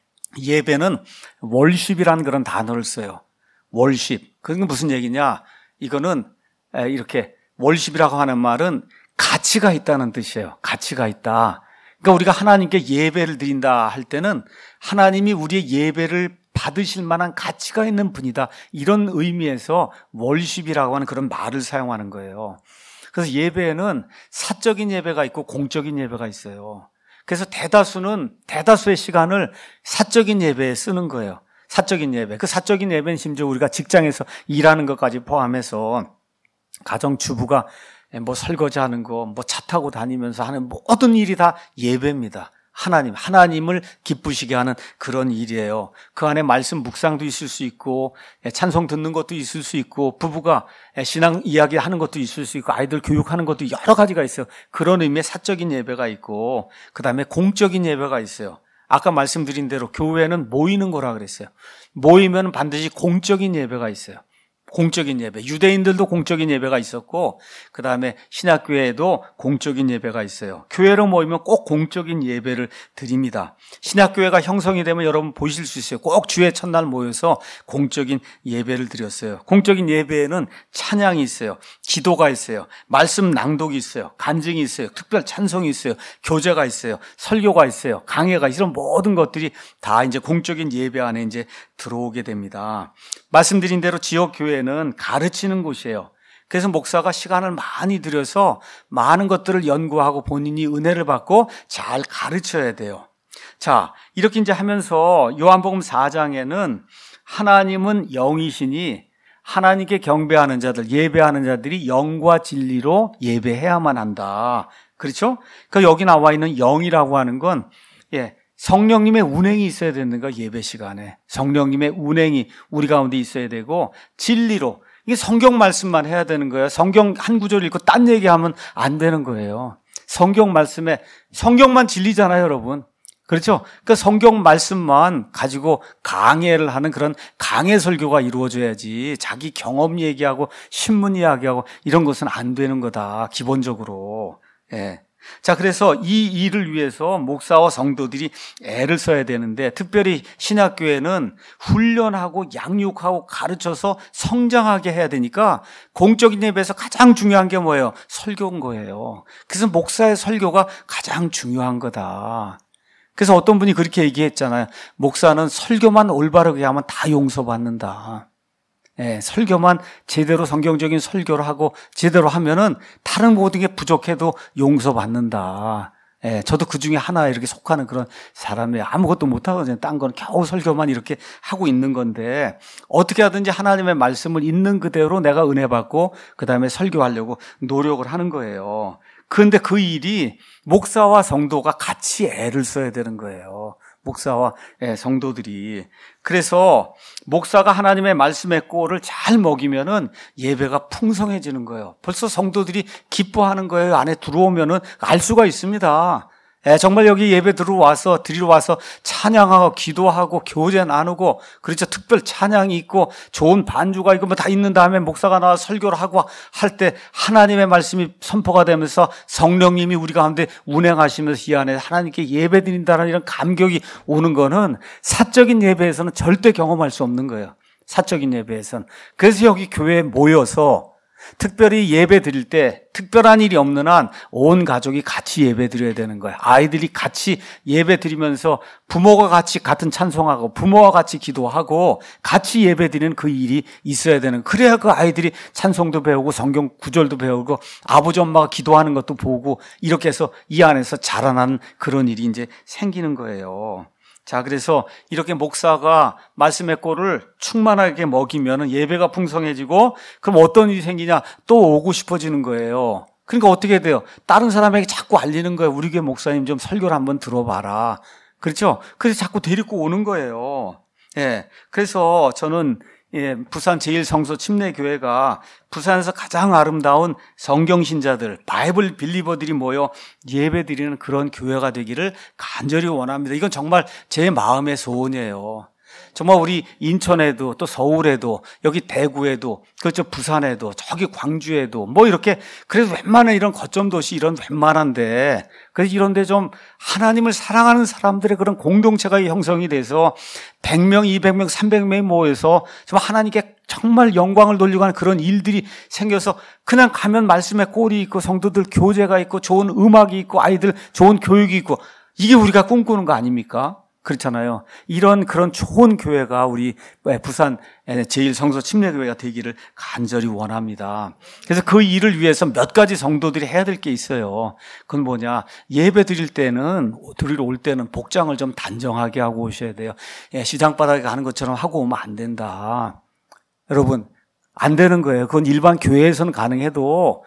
예배는 월십이라는 그런 단어를 써요. 월십. 그게 무슨 얘기냐? 이거는 이렇게 월십이라고 하는 말은 가치가 있다는 뜻이에요. 가치가 있다. 그러니까 우리가 하나님께 예배를 드린다 할 때는 하나님이 우리의 예배를 받으실 만한 가치가 있는 분이다, 이런 의미에서 월십이라고 하는 그런 말을 사용하는 거예요. 그래서 예배에는 사적인 예배가 있고 공적인 예배가 있어요. 그래서 대다수는 대다수의 시간을 사적인 예배에 쓰는 거예요. 사적인 예배. 그 사적인 예배는 심지어 우리가 직장에서 일하는 것까지 포함해서 가정주부가 뭐 설거지하는 거, 뭐 차 타고 다니면서 하는 모든 일이 다 예배입니다. 하나님, 하나님을 기쁘시게 하는 그런 일이에요. 그 안에 말씀 묵상도 있을 수 있고 찬송 듣는 것도 있을 수 있고 부부가 신앙 이야기 하는 것도 있을 수 있고 아이들 교육하는 것도 여러 가지가 있어요. 그런 의미의 사적인 예배가 있고 그다음에 공적인 예배가 있어요. 아까 말씀드린 대로 교회는 모이는 거라 그랬어요. 모이면 반드시 공적인 예배가 있어요. 공적인 예배. 유대인들도 공적인 예배가 있었고 그 다음에 신학교에도 공적인 예배가 있어요. 교회로 모이면 꼭 공적인 예배를 드립니다. 신학교회가 형성이 되면 여러분 보실 수 있어요. 꼭 주의 첫날 모여서 공적인 예배를 드렸어요. 공적인 예배에는 찬양이 있어요. 기도가 있어요. 말씀 낭독이 있어요. 간증이 있어요. 특별 찬송이 있어요. 교제가 있어요. 설교가 있어요. 강해가 이런 모든 것들이 다 이제 공적인 예배 안에 이제 들어오게 됩니다. 말씀드린 대로 지역 교회는 가르치는 곳이에요. 그래서 목사가 시간을 많이 들여서 많은 것들을 연구하고 본인이 은혜를 받고 잘 가르쳐야 돼요. 자, 이렇게 이제 하면서 요한복음 사 장에는 하나님은 영이시니 하나님께 경배하는 자들, 예배하는 자들이 영과 진리로 예배해야만 한다. 그렇죠? 그 여기 나와 있는 영이라고 하는 건 예. 성령님의 운행이 있어야 되는 거야, 예배 시간에. 성령님의 운행이 우리 가운데 있어야 되고, 진리로. 이게 성경 말씀만 해야 되는 거예요. 성경 한 구절 읽고 딴 얘기하면 안 되는 거예요. 성경 말씀에, 성경만 진리잖아요, 여러분. 그렇죠? 그러니까 성경 말씀만 가지고 강해를 하는 그런 강해 설교가 이루어져야지 자기 경험 얘기하고 신문 이야기하고 이런 것은 안 되는 거다, 기본적으로. 예. 자, 그래서 이 일을 위해서 목사와 성도들이 애를 써야 되는데 특별히 신학교에는 훈련하고 양육하고 가르쳐서 성장하게 해야 되니까 공적인 예배에서 가장 중요한 게 뭐예요? 설교인 거예요. 그래서 목사의 설교가 가장 중요한 거다. 그래서 어떤 분이 그렇게 얘기했잖아요. 목사는 설교만 올바르게 하면 다 용서받는다. 예, 설교만 제대로 성경적인 설교를 하고 제대로 하면은 다른 모든 게 부족해도 용서받는다. 예, 저도 그 중에 하나 이렇게 속하는 그런 사람이에요. 아무것도 못하거든요. 딴 건 겨우 설교만 이렇게 하고 있는 건데 어떻게 하든지 하나님의 말씀을 있는 그대로 내가 은혜 받고 그 다음에 설교하려고 노력을 하는 거예요. 그런데 그 일이 목사와 성도가 같이 애를 써야 되는 거예요. 목사와 성도들이. 그래서 목사가 하나님의 말씀의 꼴을 잘 먹이면은 예배가 풍성해지는 거예요. 벌써 성도들이 기뻐하는 거예요. 안에 들어오면은 알 수가 있습니다. 예, 정말 여기 예배 들어와서, 드리러 와서 찬양하고, 기도하고, 교제 나누고, 그렇죠. 특별 찬양이 있고, 좋은 반주가 있고, 뭐 다 있는 다음에 목사가 나와 설교를 하고 할 때 하나님의 말씀이 선포가 되면서 성령님이 우리 가운데 운행하시면서 이 안에 하나님께 예배 드린다는 이런 감격이 오는 거는 사적인 예배에서는 절대 경험할 수 없는 거예요. 사적인 예배에서는. 그래서 여기 교회에 모여서 특별히 예배 드릴 때 특별한 일이 없는 한 온 가족이 같이 예배 드려야 되는 거예요. 아이들이 같이 예배 드리면서 부모가 같이 같은 찬송하고 부모와 같이 기도하고 같이 예배 드리는 그 일이 있어야 되는, 그래야 그 아이들이 찬송도 배우고 성경 구절도 배우고 아버지 엄마가 기도하는 것도 보고 이렇게 해서 이 안에서 자라나는 그런 일이 이제 생기는 거예요. 자, 그래서 이렇게 목사가 말씀의 꼴을 충만하게 먹이면 예배가 풍성해지고 그럼 어떤 일이 생기냐? 또 오고 싶어지는 거예요. 그러니까 어떻게 돼요? 다른 사람에게 자꾸 알리는 거예요. 우리 교회 목사님 좀 설교를 한번 들어봐라. 그렇죠? 그래서 자꾸 데리고 오는 거예요. 예. 그래서 저는 예, 부산 제일 성서 침례교회가 부산에서 가장 아름다운 성경신자들, 바이블 빌리버들이 모여 예배드리는 그런 교회가 되기를 간절히 원합니다. 이건 정말 제 마음의 소원이에요. 정말 우리 인천에도 또 서울에도 여기 대구에도 그렇죠, 부산에도 저기 광주에도 뭐 이렇게 그래도 웬만한 이런 거점 도시 이런 웬만한데 그래서 이런데 좀 하나님을 사랑하는 사람들의 그런 공동체가 형성이 돼서 백 명, 이백 명, 삼백 명이 모여서 좀 하나님께 정말 영광을 돌리고 하는 그런 일들이 생겨서 그냥 가면 말씀의 꼴이 있고 성도들 교제가 있고 좋은 음악이 있고 아이들 좋은 교육이 있고 이게 우리가 꿈꾸는 거 아닙니까? 그렇잖아요. 이런 그런 좋은 교회가 우리 부산 제일 성서 침례교회가 되기를 간절히 원합니다. 그래서 그 일을 위해서 몇 가지 성도들이 해야 될 게 있어요. 그건 뭐냐? 예배 드릴 때는, 드리러 올 때는 복장을 좀 단정하게 하고 오셔야 돼요. 시장 바닥에 가는 것처럼 하고 오면 안 된다. 여러분, 안 되는 거예요. 그건 일반 교회에서는 가능해도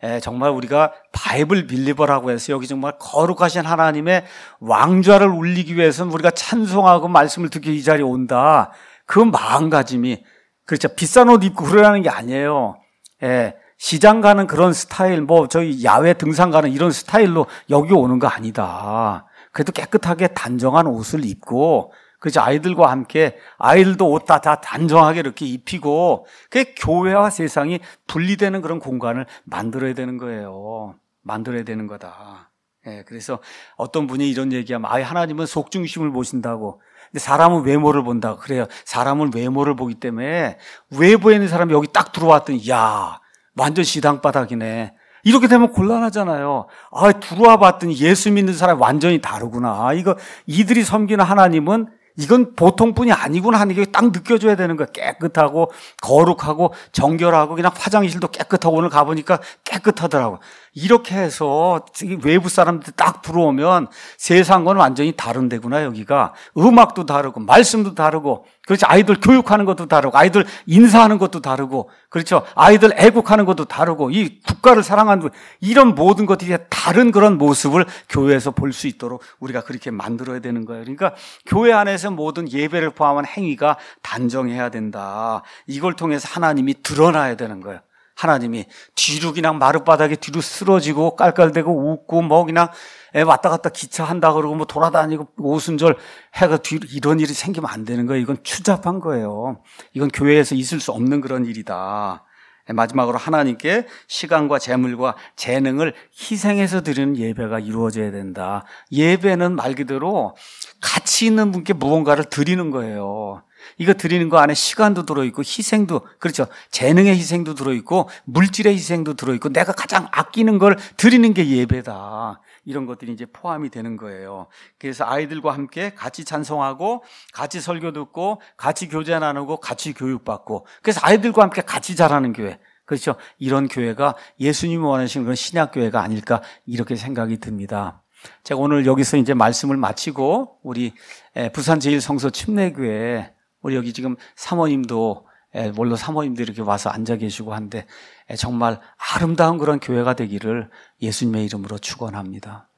예, 정말 우리가 바이블 빌리버라고 해서 여기 정말 거룩하신 하나님의 왕좌를 울리기 위해서는 우리가 찬송하고 말씀을 듣기 이 자리에 온다. 그 마음가짐이 그렇죠. 비싼 옷 입고 그러라는 게 아니에요. 예, 시장 가는 그런 스타일, 뭐 저희 야외 등산 가는 이런 스타일로 여기 오는 거 아니다. 그래도 깨끗하게 단정한 옷을 입고 그렇죠. 아이들과 함께 아이들도 옷 다 다 단정하게 이렇게 입히고 그 교회와 세상이 분리되는 그런 공간을 만들어야 되는 거예요. 만들어야 되는 거다. 예, 그래서 어떤 분이 이런 얘기하면 아, 하나님은 속중심을 보신다고. 근데 사람은 외모를 본다고. 그래요. 사람은 외모를 보기 때문에 외부에 있는 사람이 여기 딱 들어왔더니 야, 완전 시당바닥이네. 이렇게 되면 곤란하잖아요. 아, 들어와 봤더니 예수 믿는 사람이 완전히 다르구나. 아, 이거 이들이 섬기는 하나님은 이건 보통 분이 아니구나 하는 게 딱 느껴져야 되는 거야. 깨끗하고 거룩하고 정결하고 그냥 화장실도 깨끗하고 오늘 가보니까 깨끗하더라고. 이렇게 해서 외부 사람들 딱 들어오면 세상과는 완전히 다른 데구나. 여기가 음악도 다르고 말씀도 다르고 그렇죠. 아이들 교육하는 것도 다르고 아이들 인사하는 것도 다르고 그렇죠. 아이들 애국하는 것도 다르고 이 국가를 사랑하는 이런 모든 것들이 다른 그런 모습을 교회에서 볼 수 있도록 우리가 그렇게 만들어야 되는 거예요. 그러니까 교회 안에서 모든 예배를 포함한 행위가 단정해야 된다. 이걸 통해서 하나님이 드러나야 되는 거예요. 하나님이 뒤로 그냥 마룻바닥에 뒤로 쓰러지고 깔깔대고 웃고 뭐 그냥 왔다 갔다 기차한다 그러고 뭐 돌아다니고 오순절 해가 뒤로 이런 일이 생기면 안 되는 거예요. 이건 추잡한 거예요. 이건 교회에서 있을 수 없는 그런 일이다. 마지막으로 하나님께 시간과 재물과 재능을 희생해서 드리는 예배가 이루어져야 된다. 예배는 말 그대로 가치 있는 분께 무언가를 드리는 거예요. 이거 드리는 거 안에 시간도 들어있고 희생도 그렇죠. 재능의 희생도 들어있고 물질의 희생도 들어있고 내가 가장 아끼는 걸 드리는 게 예배다. 이런 것들이 이제 포함이 되는 거예요. 그래서 아이들과 함께 같이 찬송하고 같이 설교 듣고 같이 교제 나누고 같이 교육받고 그래서 아이들과 함께 같이 자라는 교회. 그렇죠. 이런 교회가 예수님이 원하시는 그런 신약교회가 아닐까 이렇게 생각이 듭니다. 제가 오늘 여기서 이제 말씀을 마치고 우리 부산 제일성서 침례교회 우리 여기 지금 사모님도 원로 사모님도 이렇게 와서 앉아 계시고 한데 정말 아름다운 그런 교회가 되기를 예수님의 이름으로 축원합니다.